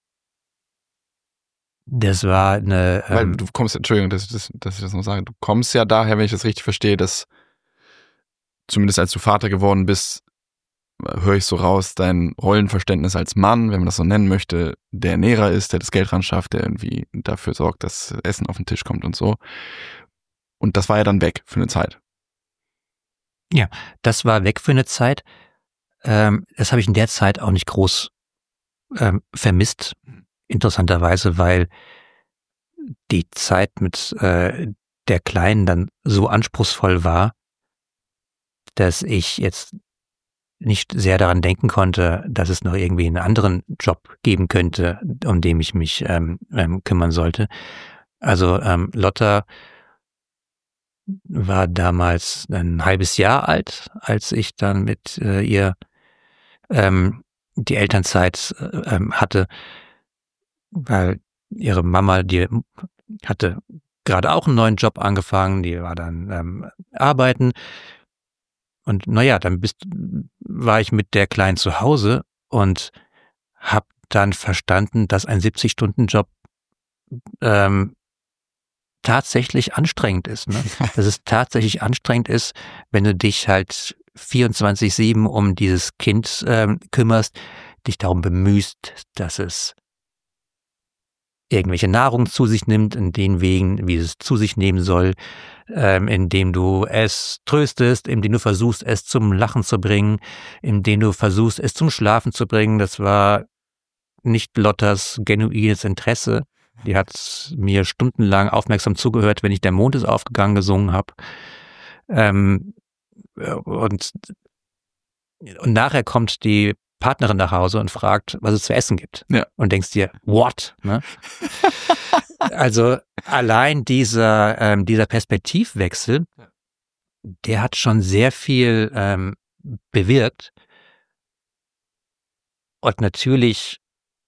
Das war eine... Ähm, Weil du kommst, Entschuldigung, dass ich, das, dass ich das noch sage, du kommst ja daher, wenn ich das richtig verstehe, dass zumindest als du Vater geworden bist, höre ich so raus, dein Rollenverständnis als Mann, wenn man das so nennen möchte, der Ernährer ist, der das Geld ran schafft, der irgendwie dafür sorgt, dass Essen auf den Tisch kommt und so. Und das war ja dann weg für eine Zeit. Ja, das war weg für eine Zeit. Ähm, das habe ich in der Zeit auch nicht groß ähm, vermisst, interessanterweise, weil die Zeit mit äh, der Kleinen dann so anspruchsvoll war, dass ich jetzt nicht sehr daran denken konnte, dass es noch irgendwie einen anderen Job geben könnte, um den ich mich ähm, ähm, kümmern sollte. Also ähm, Lotta war damals ein halbes Jahr alt, als ich dann mit äh, ihr ähm, die Elternzeit äh, ähm, hatte, weil ihre Mama, die hatte gerade auch einen neuen Job angefangen, die war dann ähm, arbeiten. Und naja, dann bist, war ich mit der Kleinen zu Hause und habe dann verstanden, dass ein siebzig-Stunden-Job ähm, tatsächlich anstrengend ist. Ne? Dass es tatsächlich anstrengend ist, wenn du dich halt vierundzwanzig sieben um dieses Kind ähm, kümmerst, dich darum bemühst, dass es irgendwelche Nahrung zu sich nimmt, in den Wegen, wie es zu sich nehmen soll, ähm, indem du es tröstest, indem du versuchst, es zum Lachen zu bringen, indem du versuchst, es zum Schlafen zu bringen. Das war nicht Lottas genuines Interesse. Die hat mir stundenlang aufmerksam zugehört, wenn ich Der Mond ist aufgegangen gesungen habe. Ähm, und, und nachher kommt die Partnerin nach Hause und fragt, was es zu essen gibt. Ja. Und denkst dir, what? Ne? Also allein dieser, ähm, dieser Perspektivwechsel, der hat schon sehr viel ähm, bewirkt. Und natürlich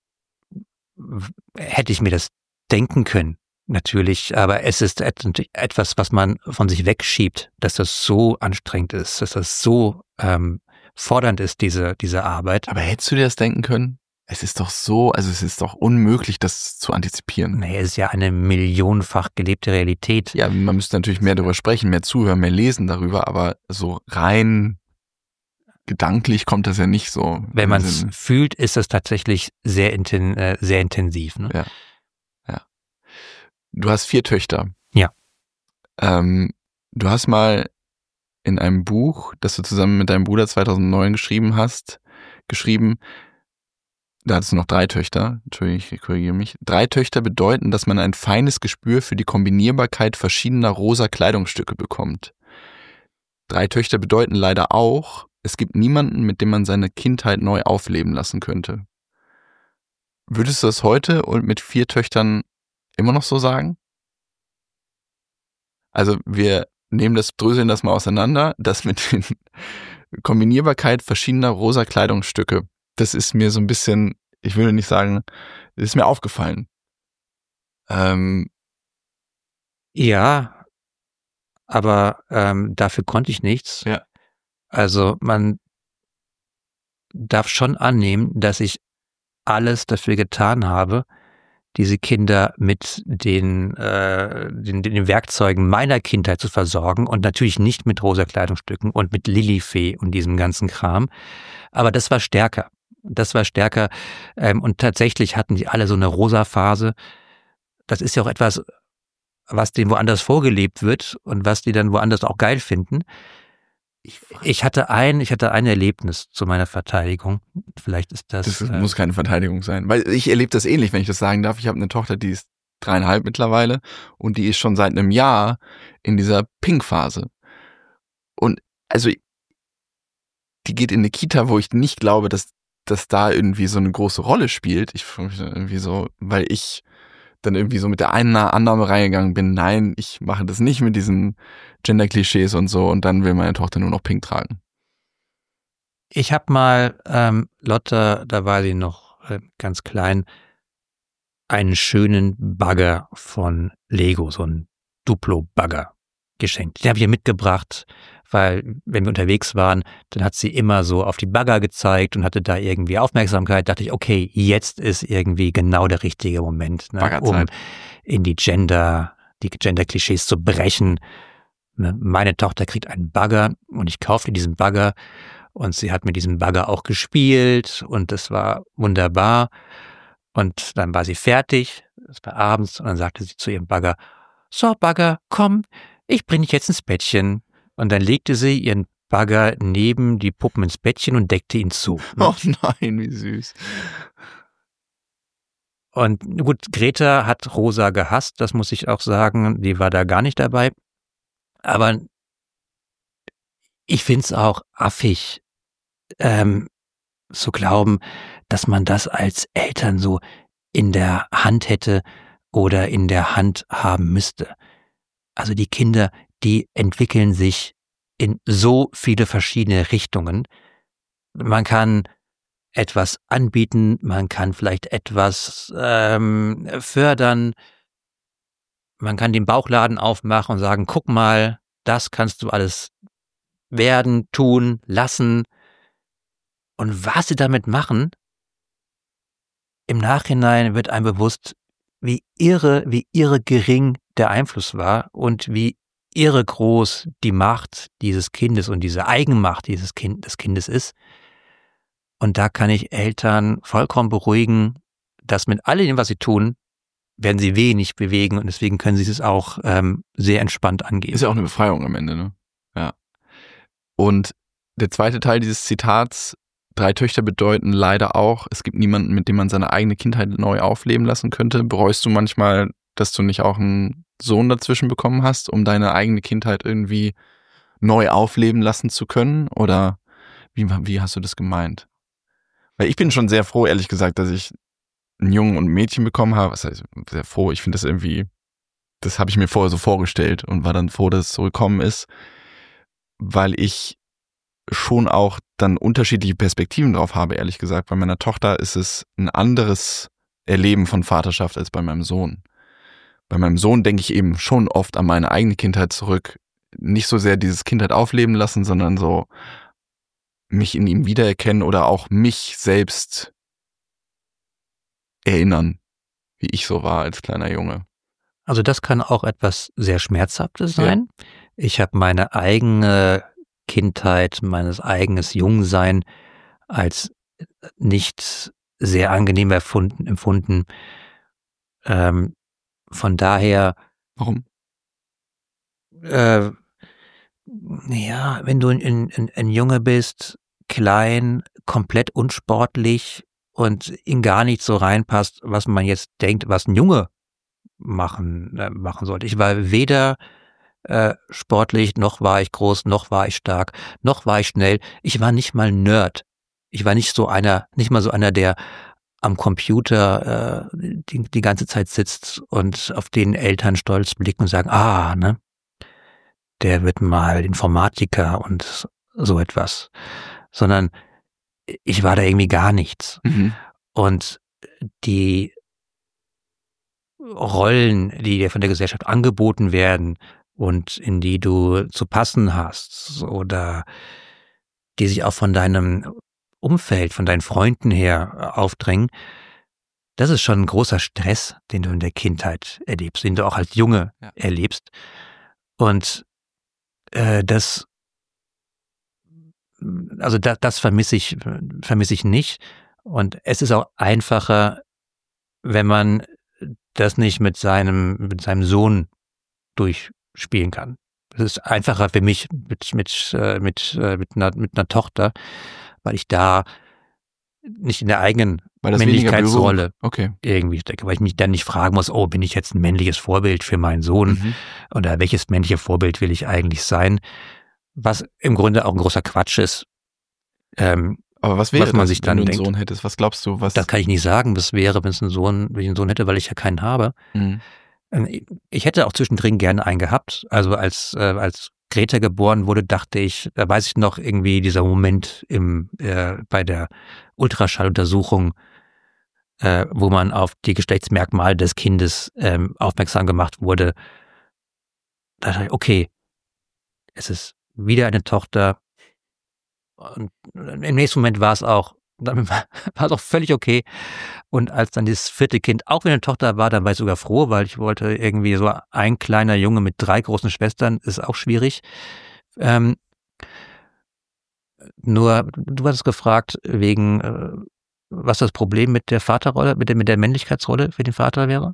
hätte ich mir das denken können, natürlich, aber es ist etwas, was man von sich wegschiebt, dass das so anstrengend ist, dass das so ähm, fordernd ist, diese, diese Arbeit. Aber hättest du dir das denken können? Es ist doch so, also es ist doch unmöglich, das zu antizipieren. Nee, es ist ja eine millionenfach gelebte Realität. Ja, man müsste natürlich mehr darüber sprechen, mehr zuhören, mehr lesen darüber, aber so rein gedanklich kommt das ja nicht so. Wenn man es fühlt, ist das tatsächlich sehr, inten, äh, sehr intensiv. Ne? Ja. Ja. Du hast vier Töchter. Ja. Ähm, du hast mal in einem Buch, das du zusammen mit deinem Bruder zweitausendneun geschrieben hast, geschrieben, da hattest du noch drei Töchter, Entschuldigung, ich korrigiere mich. Drei Töchter bedeuten, dass man ein feines Gespür für die Kombinierbarkeit verschiedener rosa Kleidungsstücke bekommt. Drei Töchter bedeuten leider auch, es gibt niemanden, mit dem man seine Kindheit neu aufleben lassen könnte. Würdest du das heute und mit vier Töchtern immer noch so sagen? Also wir nehmen das, dröseln das mal auseinander, das mit den Kombinierbarkeit verschiedener rosa Kleidungsstücke. Das ist mir so ein bisschen, ich würde nicht sagen, das ist mir aufgefallen. Ähm, ja, aber ähm, dafür konnte ich nichts. Ja. Also man darf schon annehmen, dass ich alles dafür getan habe, diese Kinder mit den, äh, den, den Werkzeugen meiner Kindheit zu versorgen und natürlich nicht mit rosa Kleidungsstücken und mit Lilifee und diesem ganzen Kram. Aber das war stärker. Das war stärker. Ähm, und tatsächlich hatten die alle so eine rosa Phase. Das ist ja auch etwas, was denen woanders vorgelebt wird und was die dann woanders auch geil finden. Ich, ich hatte ein, ich hatte ein Erlebnis zu meiner Verteidigung. Vielleicht ist das. Das äh, muss keine Verteidigung sein, weil ich erlebe das ähnlich, wenn ich das sagen darf. Ich habe eine Tochter, die ist dreieinhalb mittlerweile und die ist schon seit einem Jahr in dieser Pink-Phase. Und also die geht in eine Kita, wo ich nicht glaube, dass das da irgendwie so eine große Rolle spielt. Ich frage mich dann irgendwie so, weil ich dann irgendwie so mit der einen Annahme reingegangen bin, nein, ich mache das nicht mit diesen Gender-Klischees und so und dann will meine Tochter nur noch pink tragen. Ich habe mal ähm, Lotta, da war sie noch äh, ganz klein, einen schönen Bagger von Lego, so ein Duplo-Bagger geschenkt. Den habe ich ihr mitgebracht, weil wenn wir unterwegs waren, dann hat sie immer so auf die Bagger gezeigt und hatte da irgendwie Aufmerksamkeit. Dachte ich, okay, jetzt ist irgendwie genau der richtige Moment, ne, um in die Gender, die Gender-Klischees zu brechen. Ne, meine Tochter kriegt einen Bagger und ich kaufte diesen Bagger und sie hat mit diesem Bagger auch gespielt und das war wunderbar. Und dann war sie fertig, es war abends und dann sagte sie zu ihrem Bagger, so Bagger, komm, ich bring dich jetzt ins Bettchen. Und dann legte sie ihren Bagger neben die Puppen ins Bettchen und deckte ihn zu. Oh nein, wie süß. Und gut, Greta hat Rosa gehasst, das muss ich auch sagen, die war da gar nicht dabei. Aber ich find's auch affig, ähm, zu glauben, dass man das als Eltern so in der Hand hätte oder in der Hand haben müsste. Also die Kinder, die entwickeln sich in so viele verschiedene Richtungen. Man kann etwas anbieten, man kann vielleicht etwas ähm, fördern, man kann den Bauchladen aufmachen und sagen, guck mal, das kannst du alles werden, tun, lassen. Und was sie damit machen, im Nachhinein wird einem bewusst, wie irre, wie irre gering der Einfluss war und wie irre groß die Macht dieses Kindes und diese Eigenmacht dieses kind, des Kindes ist. Und da kann ich Eltern vollkommen beruhigen, dass mit all dem, was sie tun, werden sie wenig bewegen und deswegen können sie es auch ähm, sehr entspannt angehen. Ist ja auch eine Befreiung am Ende, ne? Ja. Und der zweite Teil dieses Zitats, drei Töchter bedeuten leider auch, es gibt niemanden, mit dem man seine eigene Kindheit neu aufleben lassen könnte. Bereust du manchmal, dass du nicht auch einen Sohn dazwischen bekommen hast, um deine eigene Kindheit irgendwie neu aufleben lassen zu können? Oder wie, wie hast du das gemeint? Weil ich bin schon sehr froh, ehrlich gesagt, dass ich einen Jungen und ein Mädchen bekommen habe. Was heißt sehr froh? Ich finde das irgendwie, das habe ich mir vorher so vorgestellt und war dann froh, dass es so gekommen ist, weil ich schon auch dann unterschiedliche Perspektiven drauf habe, ehrlich gesagt. Bei meiner Tochter ist es ein anderes Erleben von Vaterschaft als bei meinem Sohn. Bei meinem Sohn denke ich eben schon oft an meine eigene Kindheit zurück. Nicht so sehr dieses Kindheit aufleben lassen, sondern so mich in ihm wiedererkennen oder auch mich selbst erinnern, wie ich so war als kleiner Junge. Also das kann auch etwas sehr Schmerzhaftes sein. Ja. Ich habe meine eigene Kindheit, meines eigenes Jungsein als nicht sehr angenehm erfunden, empfunden. Ähm, von daher. Warum? Äh, ja, wenn du ein, ein, ein Junge bist, klein, komplett unsportlich und in gar nicht so reinpasst, was man jetzt denkt, was ein Junge machen, äh, machen sollte. Ich war weder Äh, sportlich, noch war ich groß, noch war ich stark, noch war ich schnell. Ich war nicht mal Nerd. Ich war nicht so einer, nicht mal so einer, der am Computer äh, die, die ganze Zeit sitzt und auf den Eltern stolz blicken und sagen, ah, ne, der wird mal Informatiker und so etwas. Sondern ich war da irgendwie gar nichts. Mhm. Und die Rollen, die dir von der Gesellschaft angeboten werden, und in die du zu passen hast oder die sich auch von deinem Umfeld, von deinen Freunden her aufdrängen, das ist schon ein großer Stress, den du in der Kindheit erlebst, den du auch als Junge ja. erlebst. Und äh, das, also das, das vermisse ich, vermisse ich nicht. Und es ist auch einfacher, wenn man das nicht mit seinem, mit seinem Sohn durch spielen kann. Es ist einfacher für mich mit mit mit mit einer, mit einer Tochter, weil ich da nicht in der eigenen Männlichkeitsrolle okay. irgendwie stecke, weil ich mich dann nicht fragen muss, oh, bin ich jetzt ein männliches Vorbild für meinen Sohn mhm. oder welches männliche Vorbild will ich eigentlich sein? Was im Grunde auch ein großer Quatsch ist. Ähm, Aber was wäre was man das, sich wenn dann du einen denkt? Sohn hättest? Was glaubst du, was... Das kann ich nicht sagen, was wäre, wenn es einen Sohn, wenn ich einen Sohn hätte, weil ich ja keinen habe. Mhm. Ähm, Ich hätte auch zwischendrin gerne einen gehabt. Also als, äh, als Greta geboren wurde, dachte ich, da weiß ich noch irgendwie dieser Moment im, äh, bei der Ultraschalluntersuchung, äh, wo man auf die Geschlechtsmerkmale des Kindes ähm, aufmerksam gemacht wurde. Da dachte ich, okay, es ist wieder eine Tochter. Und im nächsten Moment war es auch, dann war es auch völlig okay. Und als dann das vierte Kind auch wieder eine Tochter war, dann war ich sogar froh, weil ich wollte irgendwie so ein kleiner Junge mit drei großen Schwestern, ist auch schwierig. Ähm, nur, du hattest gefragt, wegen, äh, was das Problem mit der Vaterrolle, mit der, mit der Männlichkeitsrolle für den Vater wäre?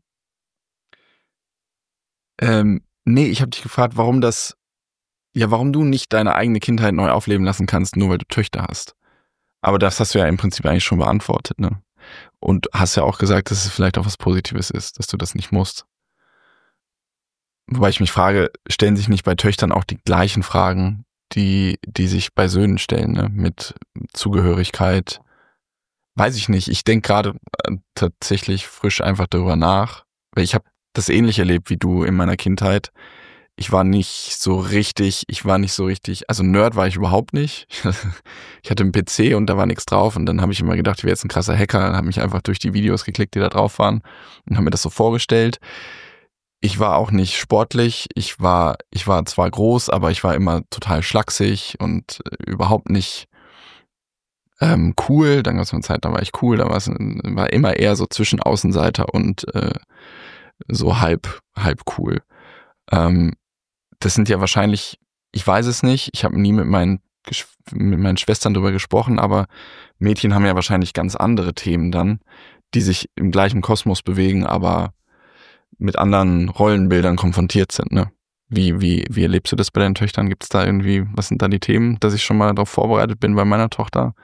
Ähm, nee, ich habe dich gefragt, warum das, ja, warum du nicht deine eigene Kindheit neu aufleben lassen kannst, nur weil du Töchter hast. Aber das hast du ja im Prinzip eigentlich schon beantwortet, ne? Und hast ja auch gesagt, dass es vielleicht auch was Positives ist, dass du das nicht musst. Wobei ich mich frage, stellen sich nicht bei Töchtern auch die gleichen Fragen, die, die sich bei Söhnen stellen, ne? Mit Zugehörigkeit? Weiß ich nicht. Ich denke gerade äh, tatsächlich frisch einfach darüber nach, weil ich habe das ähnlich erlebt wie du in meiner Kindheit. Ich war nicht so richtig, ich war nicht so richtig, also Nerd war ich überhaupt nicht. Ich hatte einen P C und da war nichts drauf und dann habe ich immer gedacht, ich wäre jetzt ein krasser Hacker und habe mich einfach durch die Videos geklickt, die da drauf waren und habe mir das so vorgestellt. Ich war auch nicht sportlich, ich war, ich war zwar groß, aber ich war immer total schlaksig und äh, überhaupt nicht ähm, cool. Dann gab es eine Zeit, da war ich cool, da war es war immer eher so zwischen Außenseiter und äh, so halb, halb cool. Ähm, das sind ja wahrscheinlich, ich weiß es nicht, ich habe nie mit meinen, mit meinen Schwestern darüber gesprochen, aber Mädchen haben ja wahrscheinlich ganz andere Themen dann, die sich im gleichen Kosmos bewegen, aber mit anderen Rollenbildern konfrontiert sind, ne? Wie, wie, wie erlebst du das bei deinen Töchtern? Gibt es da irgendwie, was sind da die Themen, dass ich schon mal darauf vorbereitet bin bei meiner Tochter?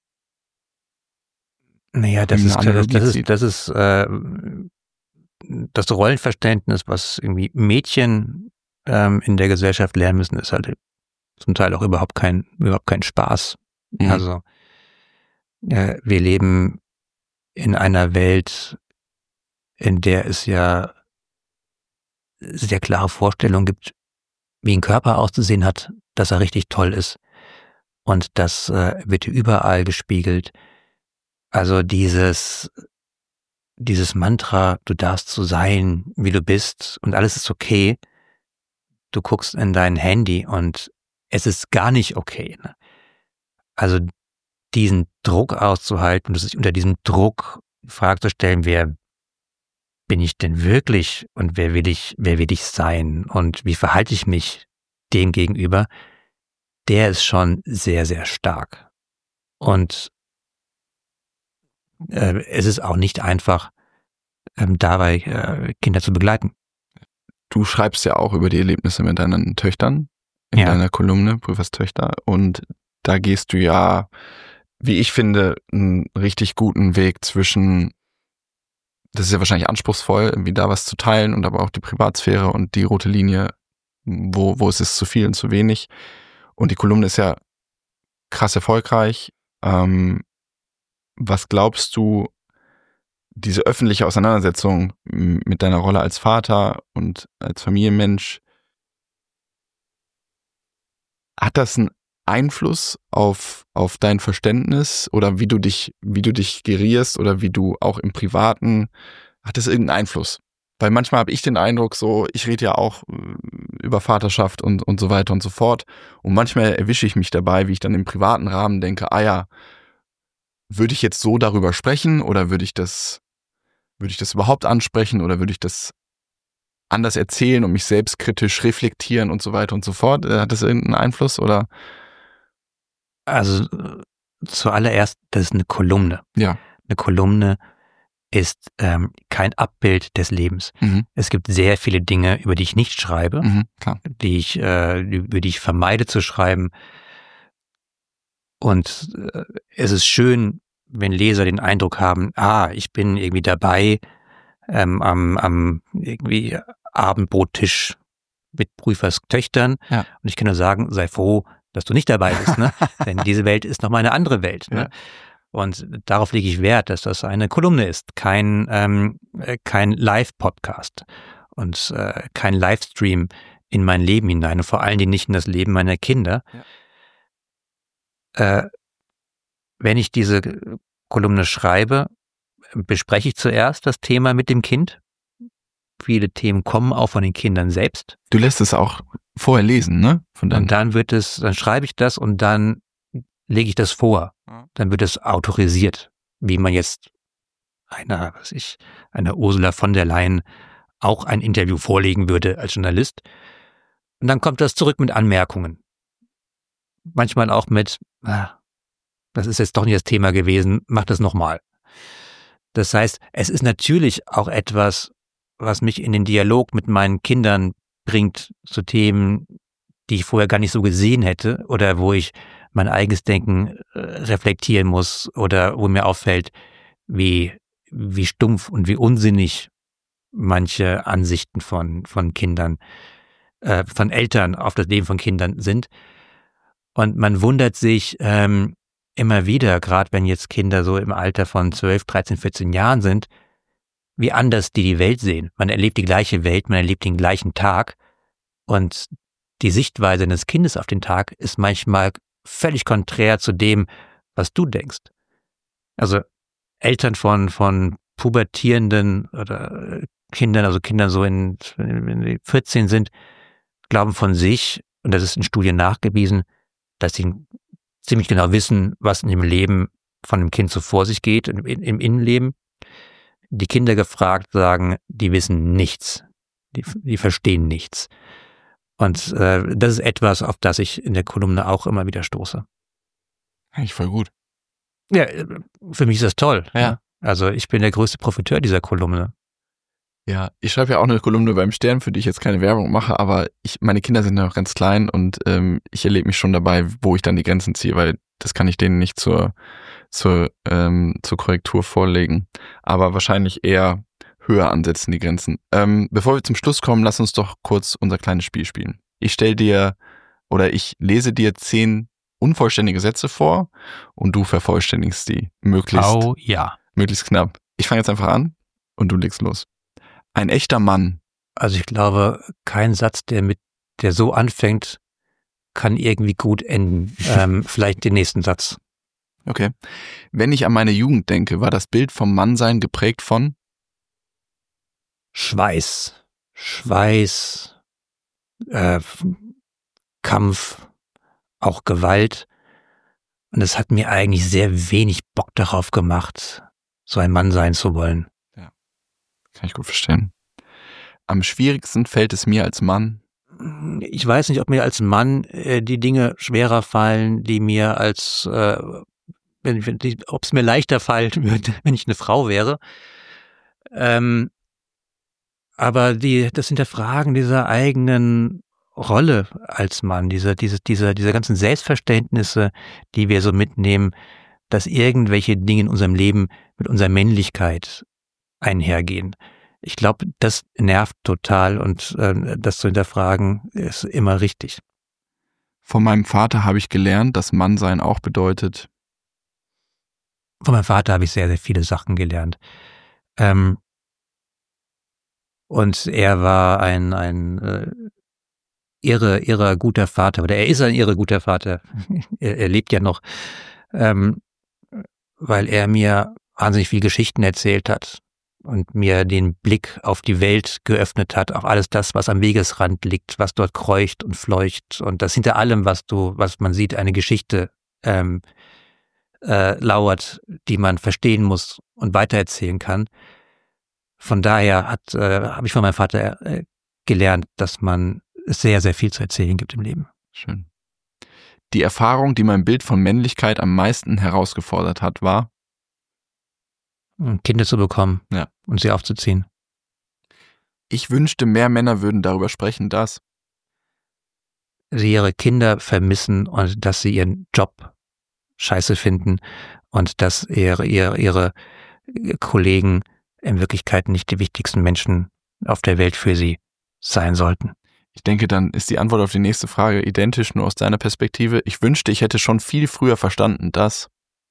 Naja, das Eine ist, das, Analogie das ist, zieht. das ist äh, das Rollenverständnis, was irgendwie Mädchen ähm, in der Gesellschaft lernen müssen, ist halt zum Teil auch überhaupt kein, überhaupt kein Spaß. Mhm. Also äh, wir leben in einer Welt, in der es ja sehr klare Vorstellungen gibt, wie ein Körper auszusehen hat, dass er richtig toll ist. Und das äh, wird überall gespiegelt. Also dieses, dieses Mantra, du darfst so sein, wie du bist und alles ist okay. Du guckst in dein Handy und es ist gar nicht okay. Ne? Also diesen Druck auszuhalten und sich unter diesem Druck die Frage zu stellen, wer bin ich denn wirklich und wer will ich, wer will ich sein und wie verhalte ich mich dem gegenüber, der ist schon sehr, sehr stark. Und äh, es ist auch nicht einfach, ähm, dabei äh, Kinder zu begleiten. Du schreibst ja auch über die Erlebnisse mit deinen Töchtern in Ja. deiner Kolumne, Prüfers Töchter. Und da gehst du ja, wie ich finde, einen richtig guten Weg zwischen, das ist ja wahrscheinlich anspruchsvoll, irgendwie da was zu teilen und aber auch die Privatsphäre und die rote Linie, wo, wo es ist zu viel und zu wenig. Und die Kolumne ist ja krass erfolgreich. Ähm, was glaubst du, diese öffentliche Auseinandersetzung mit deiner Rolle als Vater und als Familienmensch, hat das einen Einfluss auf, auf dein Verständnis oder wie du dich, wie du dich gerierst oder wie du auch im Privaten, hat das irgendeinen Einfluss? Weil manchmal habe ich den Eindruck, so, ich rede ja auch über Vaterschaft und, und so weiter und so fort. Und manchmal erwische ich mich dabei, wie ich dann im privaten Rahmen denke, ah ja, würde ich jetzt so darüber sprechen oder würde ich das, würde ich das überhaupt ansprechen oder würde ich das anders erzählen und mich selbst kritisch reflektieren und so weiter und so fort? Hat das irgendeinen Einfluss oder? Also äh, zuallererst, das ist eine Kolumne. Ja. Eine Kolumne ist ähm, kein Abbild des Lebens. Mhm. Es gibt sehr viele Dinge, über die ich nicht schreibe, Mhm, klar. die ich, äh, über die ich vermeide zu schreiben. Und äh, es ist schön, wenn Leser den Eindruck haben, ah, ich bin irgendwie dabei ähm, am, am irgendwie Abendbrottisch mit Prüfers Töchtern. Ja. Und ich kann nur sagen, sei froh, dass du nicht dabei bist, ne? Denn diese Welt ist nochmal eine andere Welt, ne? Ja. Und darauf lege ich Wert, dass das eine Kolumne ist, kein, ähm, kein Live-Podcast und äh, kein Livestream in mein Leben hinein und vor allen Dingen nicht in das Leben meiner Kinder. Ja. Äh, wenn ich diese Kolumne schreibe, bespreche ich zuerst das Thema mit dem Kind. Viele Themen kommen auch von den Kindern selbst. Du lässt es auch vorher lesen, ne? Von und dann wird es, dann schreibe ich das und dann lege ich das vor. Dann wird es autorisiert, wie man jetzt einer, was ich, einer Ursula von der Leyen auch ein Interview vorlegen würde als Journalist. Und dann kommt das zurück mit Anmerkungen. Manchmal auch mit, ah, das ist jetzt doch nicht das Thema gewesen, mach das nochmal. Das heißt, es ist natürlich auch etwas, was mich in den Dialog mit meinen Kindern bringt zu Themen, die ich vorher gar nicht so gesehen hätte oder wo ich mein eigenes Denken äh, reflektieren muss oder wo mir auffällt, wie, wie stumpf und wie unsinnig manche Ansichten von, von Kindern, äh, von Eltern auf das Leben von Kindern sind. Und man wundert sich ähm, immer wieder, gerade wenn jetzt Kinder so im Alter von zwölf, dreizehn, vierzehn Jahren sind, wie anders die die Welt sehen. Man erlebt die gleiche Welt, man erlebt den gleichen Tag und die Sichtweise eines Kindes auf den Tag ist manchmal völlig konträr zu dem, was du denkst. Also Eltern von von pubertierenden oder Kindern, also Kindern so in, wenn sie vierzehn sind, glauben von sich, und das ist in Studien nachgewiesen, dass sie ziemlich genau wissen, was in dem Leben von dem Kind so vor sich geht, im, im Innenleben. Die Kinder gefragt sagen, die wissen nichts, die, die verstehen nichts. Und äh, das ist etwas, auf das ich in der Kolumne auch immer wieder stoße. Eigentlich voll gut. Ja, für mich ist das toll. Ja. Ne? Also ich bin der größte Profiteur dieser Kolumne. Ja, ich schreibe ja auch eine Kolumne beim Stern, für die ich jetzt keine Werbung mache, aber ich, meine Kinder sind ja noch ganz klein und ähm, ich erlebe mich schon dabei, wo ich dann die Grenzen ziehe, weil das kann ich denen nicht zur, zur, ähm, zur Korrektur vorlegen. Aber wahrscheinlich eher höher ansetzen, die Grenzen. Ähm, bevor wir zum Schluss kommen, lass uns doch kurz unser kleines Spiel spielen. Ich stelle dir oder ich lese dir zehn unvollständige Sätze vor und du vervollständigst die möglichst, oh, ja. möglichst knapp. Ich fange jetzt einfach an und du legst los. Ein echter Mann. Also ich glaube, kein Satz, der mit, der so anfängt, kann irgendwie gut enden. ähm, vielleicht den nächsten Satz. Okay. Wenn ich an meine Jugend denke, war das Bild vom Mannsein geprägt von Schweiß, Schweiß, äh, Kampf, auch Gewalt. Und es hat mir eigentlich sehr wenig Bock darauf gemacht, so ein Mann sein zu wollen. Ja, kann ich gut verstehen. Am schwierigsten fällt es mir als Mann. Ich weiß nicht, ob mir als Mann äh, die Dinge schwerer fallen, die mir als, äh, wenn, wenn, ob es mir leichter fallen würde, wenn ich eine Frau wäre. Ähm, aber die, das Hinterfragen dieser eigenen Rolle als Mann, diese, diese, diese, diese ganzen Selbstverständnisse, die wir so mitnehmen, dass irgendwelche Dinge in unserem Leben mit unserer Männlichkeit einhergehen. Ich glaube, das nervt total und äh, das zu hinterfragen ist immer richtig. Von meinem Vater habe ich gelernt, dass Mannsein auch bedeutet. Von meinem Vater habe ich sehr, sehr viele Sachen gelernt. Ähm, und er war ein, ein äh, irre, irre guter Vater, oder er ist ein irre guter Vater. er, er lebt ja noch, ähm, weil er mir wahnsinnig viele Geschichten erzählt hat und mir den Blick auf die Welt geöffnet hat, auf alles das, was am Wegesrand liegt, was dort kreucht und fleucht und das hinter allem, was du, was man sieht, eine Geschichte ähm, äh, lauert, die man verstehen muss und weitererzählen kann. Von daher hat äh, habe ich von meinem Vater äh, gelernt, dass man sehr, sehr viel zu erzählen gibt im Leben. Schön. Die Erfahrung, die mein Bild von Männlichkeit am meisten herausgefordert hat, war? Kinder zu bekommen, ja, und sie aufzuziehen. Ich wünschte, mehr Männer würden darüber sprechen, dass sie ihre Kinder vermissen und dass sie ihren Job scheiße finden und dass ihre, ihre, ihre Kollegen in Wirklichkeit nicht die wichtigsten Menschen auf der Welt für sie sein sollten. Ich denke, dann ist die Antwort auf die nächste Frage identisch, nur aus deiner Perspektive. Ich wünschte, ich hätte schon viel früher verstanden, dass...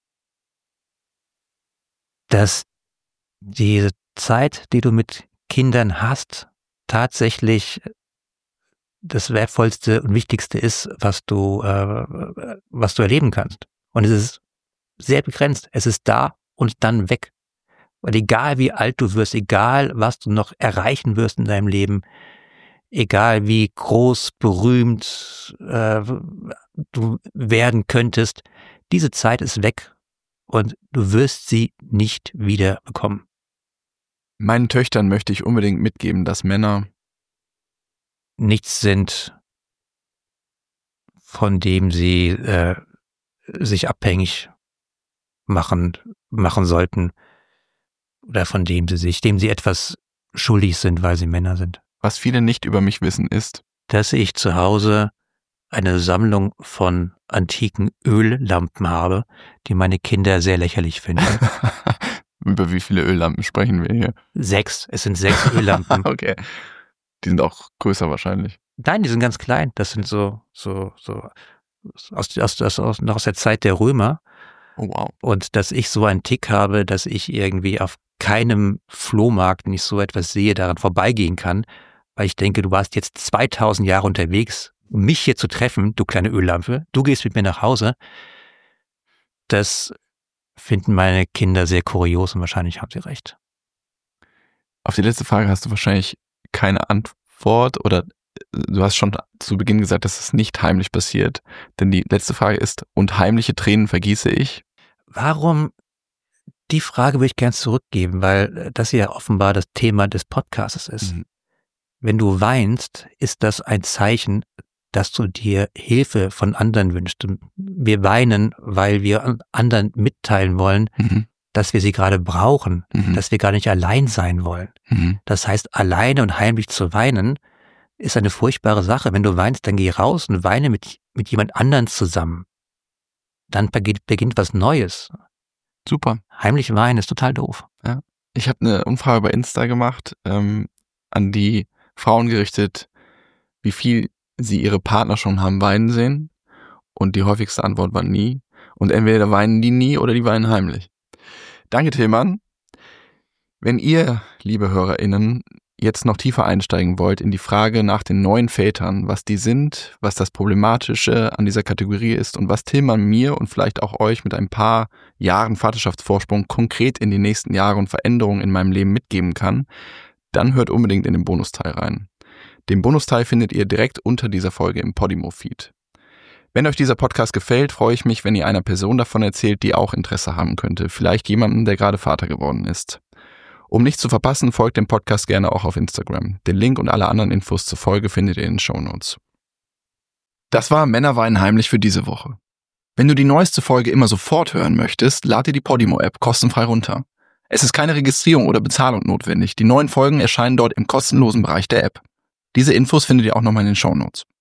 Dass diese Zeit, die du mit Kindern hast, tatsächlich das Wertvollste und Wichtigste ist, was du, äh, was du erleben kannst. Und es ist sehr begrenzt. Es ist da und dann weg. Weil egal wie alt du wirst, egal was du noch erreichen wirst in deinem Leben, egal wie groß, berühmt äh, du werden könntest, diese Zeit ist weg und du wirst sie nicht wieder bekommen. Meinen Töchtern möchte ich unbedingt mitgeben, dass Männer nichts sind, von dem sie äh, sich abhängig machen, machen sollten oder von dem sie sich, dem sie etwas schuldig sind, weil sie Männer sind. Was viele nicht über mich wissen, ist, dass ich zu Hause eine Sammlung von antiken Öllampen habe, die meine Kinder sehr lächerlich finden. Über wie viele Öllampen sprechen wir hier? Sechs. Es sind sechs Öllampen. Okay. Die sind auch größer wahrscheinlich. Nein, die sind ganz klein. Das sind so, so, so aus, aus, aus, noch aus der Zeit der Römer. Oh, wow. Und dass ich so einen Tick habe, dass ich irgendwie auf keinem Flohmarkt, wenn ich so etwas sehe, daran vorbeigehen kann, weil ich denke, du warst jetzt zweitausend Jahre unterwegs, um mich hier zu treffen, du kleine Öllampe. Du gehst mit mir nach Hause. Das finden meine Kinder sehr kurios und wahrscheinlich haben sie recht. Auf die letzte Frage hast du wahrscheinlich keine Antwort oder du hast schon zu Beginn gesagt, dass es nicht heimlich passiert. Denn die letzte Frage ist, und heimliche Tränen vergieße ich? Warum? Die Frage würde ich gern zurückgeben, weil das ja offenbar das Thema des Podcasts ist. Mhm. Wenn du weinst, ist das ein Zeichen, dass du dir Hilfe von anderen wünschst. Wir weinen, weil wir anderen mitteilen wollen, mhm. dass wir sie gerade brauchen, mhm. dass wir gar nicht allein sein wollen. Mhm. Das heißt, alleine und heimlich zu weinen, ist eine furchtbare Sache. Wenn du weinst, dann geh raus und weine mit, mit jemand anderen zusammen. Dann beginnt, beginnt was Neues. Super. Heimlich weinen ist total doof. Ja. Ich habe eine Umfrage bei Insta gemacht, ähm, an die Frauen gerichtet, wie viel sie ihre Partner schon haben weinen sehen. Und die häufigste Antwort war nie. Und entweder weinen die nie oder die weinen heimlich. Danke, Tillmann. Wenn ihr, liebe HörerInnen, jetzt noch tiefer einsteigen wollt in die Frage nach den neuen Vätern, was die sind, was das Problematische an dieser Kategorie ist und was Tillmann mir und vielleicht auch euch mit ein paar Jahren Vaterschaftsvorsprung konkret in die nächsten Jahre und Veränderungen in meinem Leben mitgeben kann, dann hört unbedingt in den Bonusteil rein. Den Bonusteil findet ihr direkt unter dieser Folge im Podimo-Feed. Wenn euch dieser Podcast gefällt, freue ich mich, wenn ihr einer Person davon erzählt, die auch Interesse haben könnte. Vielleicht jemandem, der gerade Vater geworden ist. Um nichts zu verpassen, folgt dem Podcast gerne auch auf Instagram. Den Link und alle anderen Infos zur Folge findet ihr in den Shownotes. Das war Männer weinen heimlich für diese Woche. Wenn du die neueste Folge immer sofort hören möchtest, lad dir die Podimo-App kostenfrei runter. Es ist keine Registrierung oder Bezahlung notwendig. Die neuen Folgen erscheinen dort im kostenlosen Bereich der App. Diese Infos findet ihr auch nochmal in den Shownotes.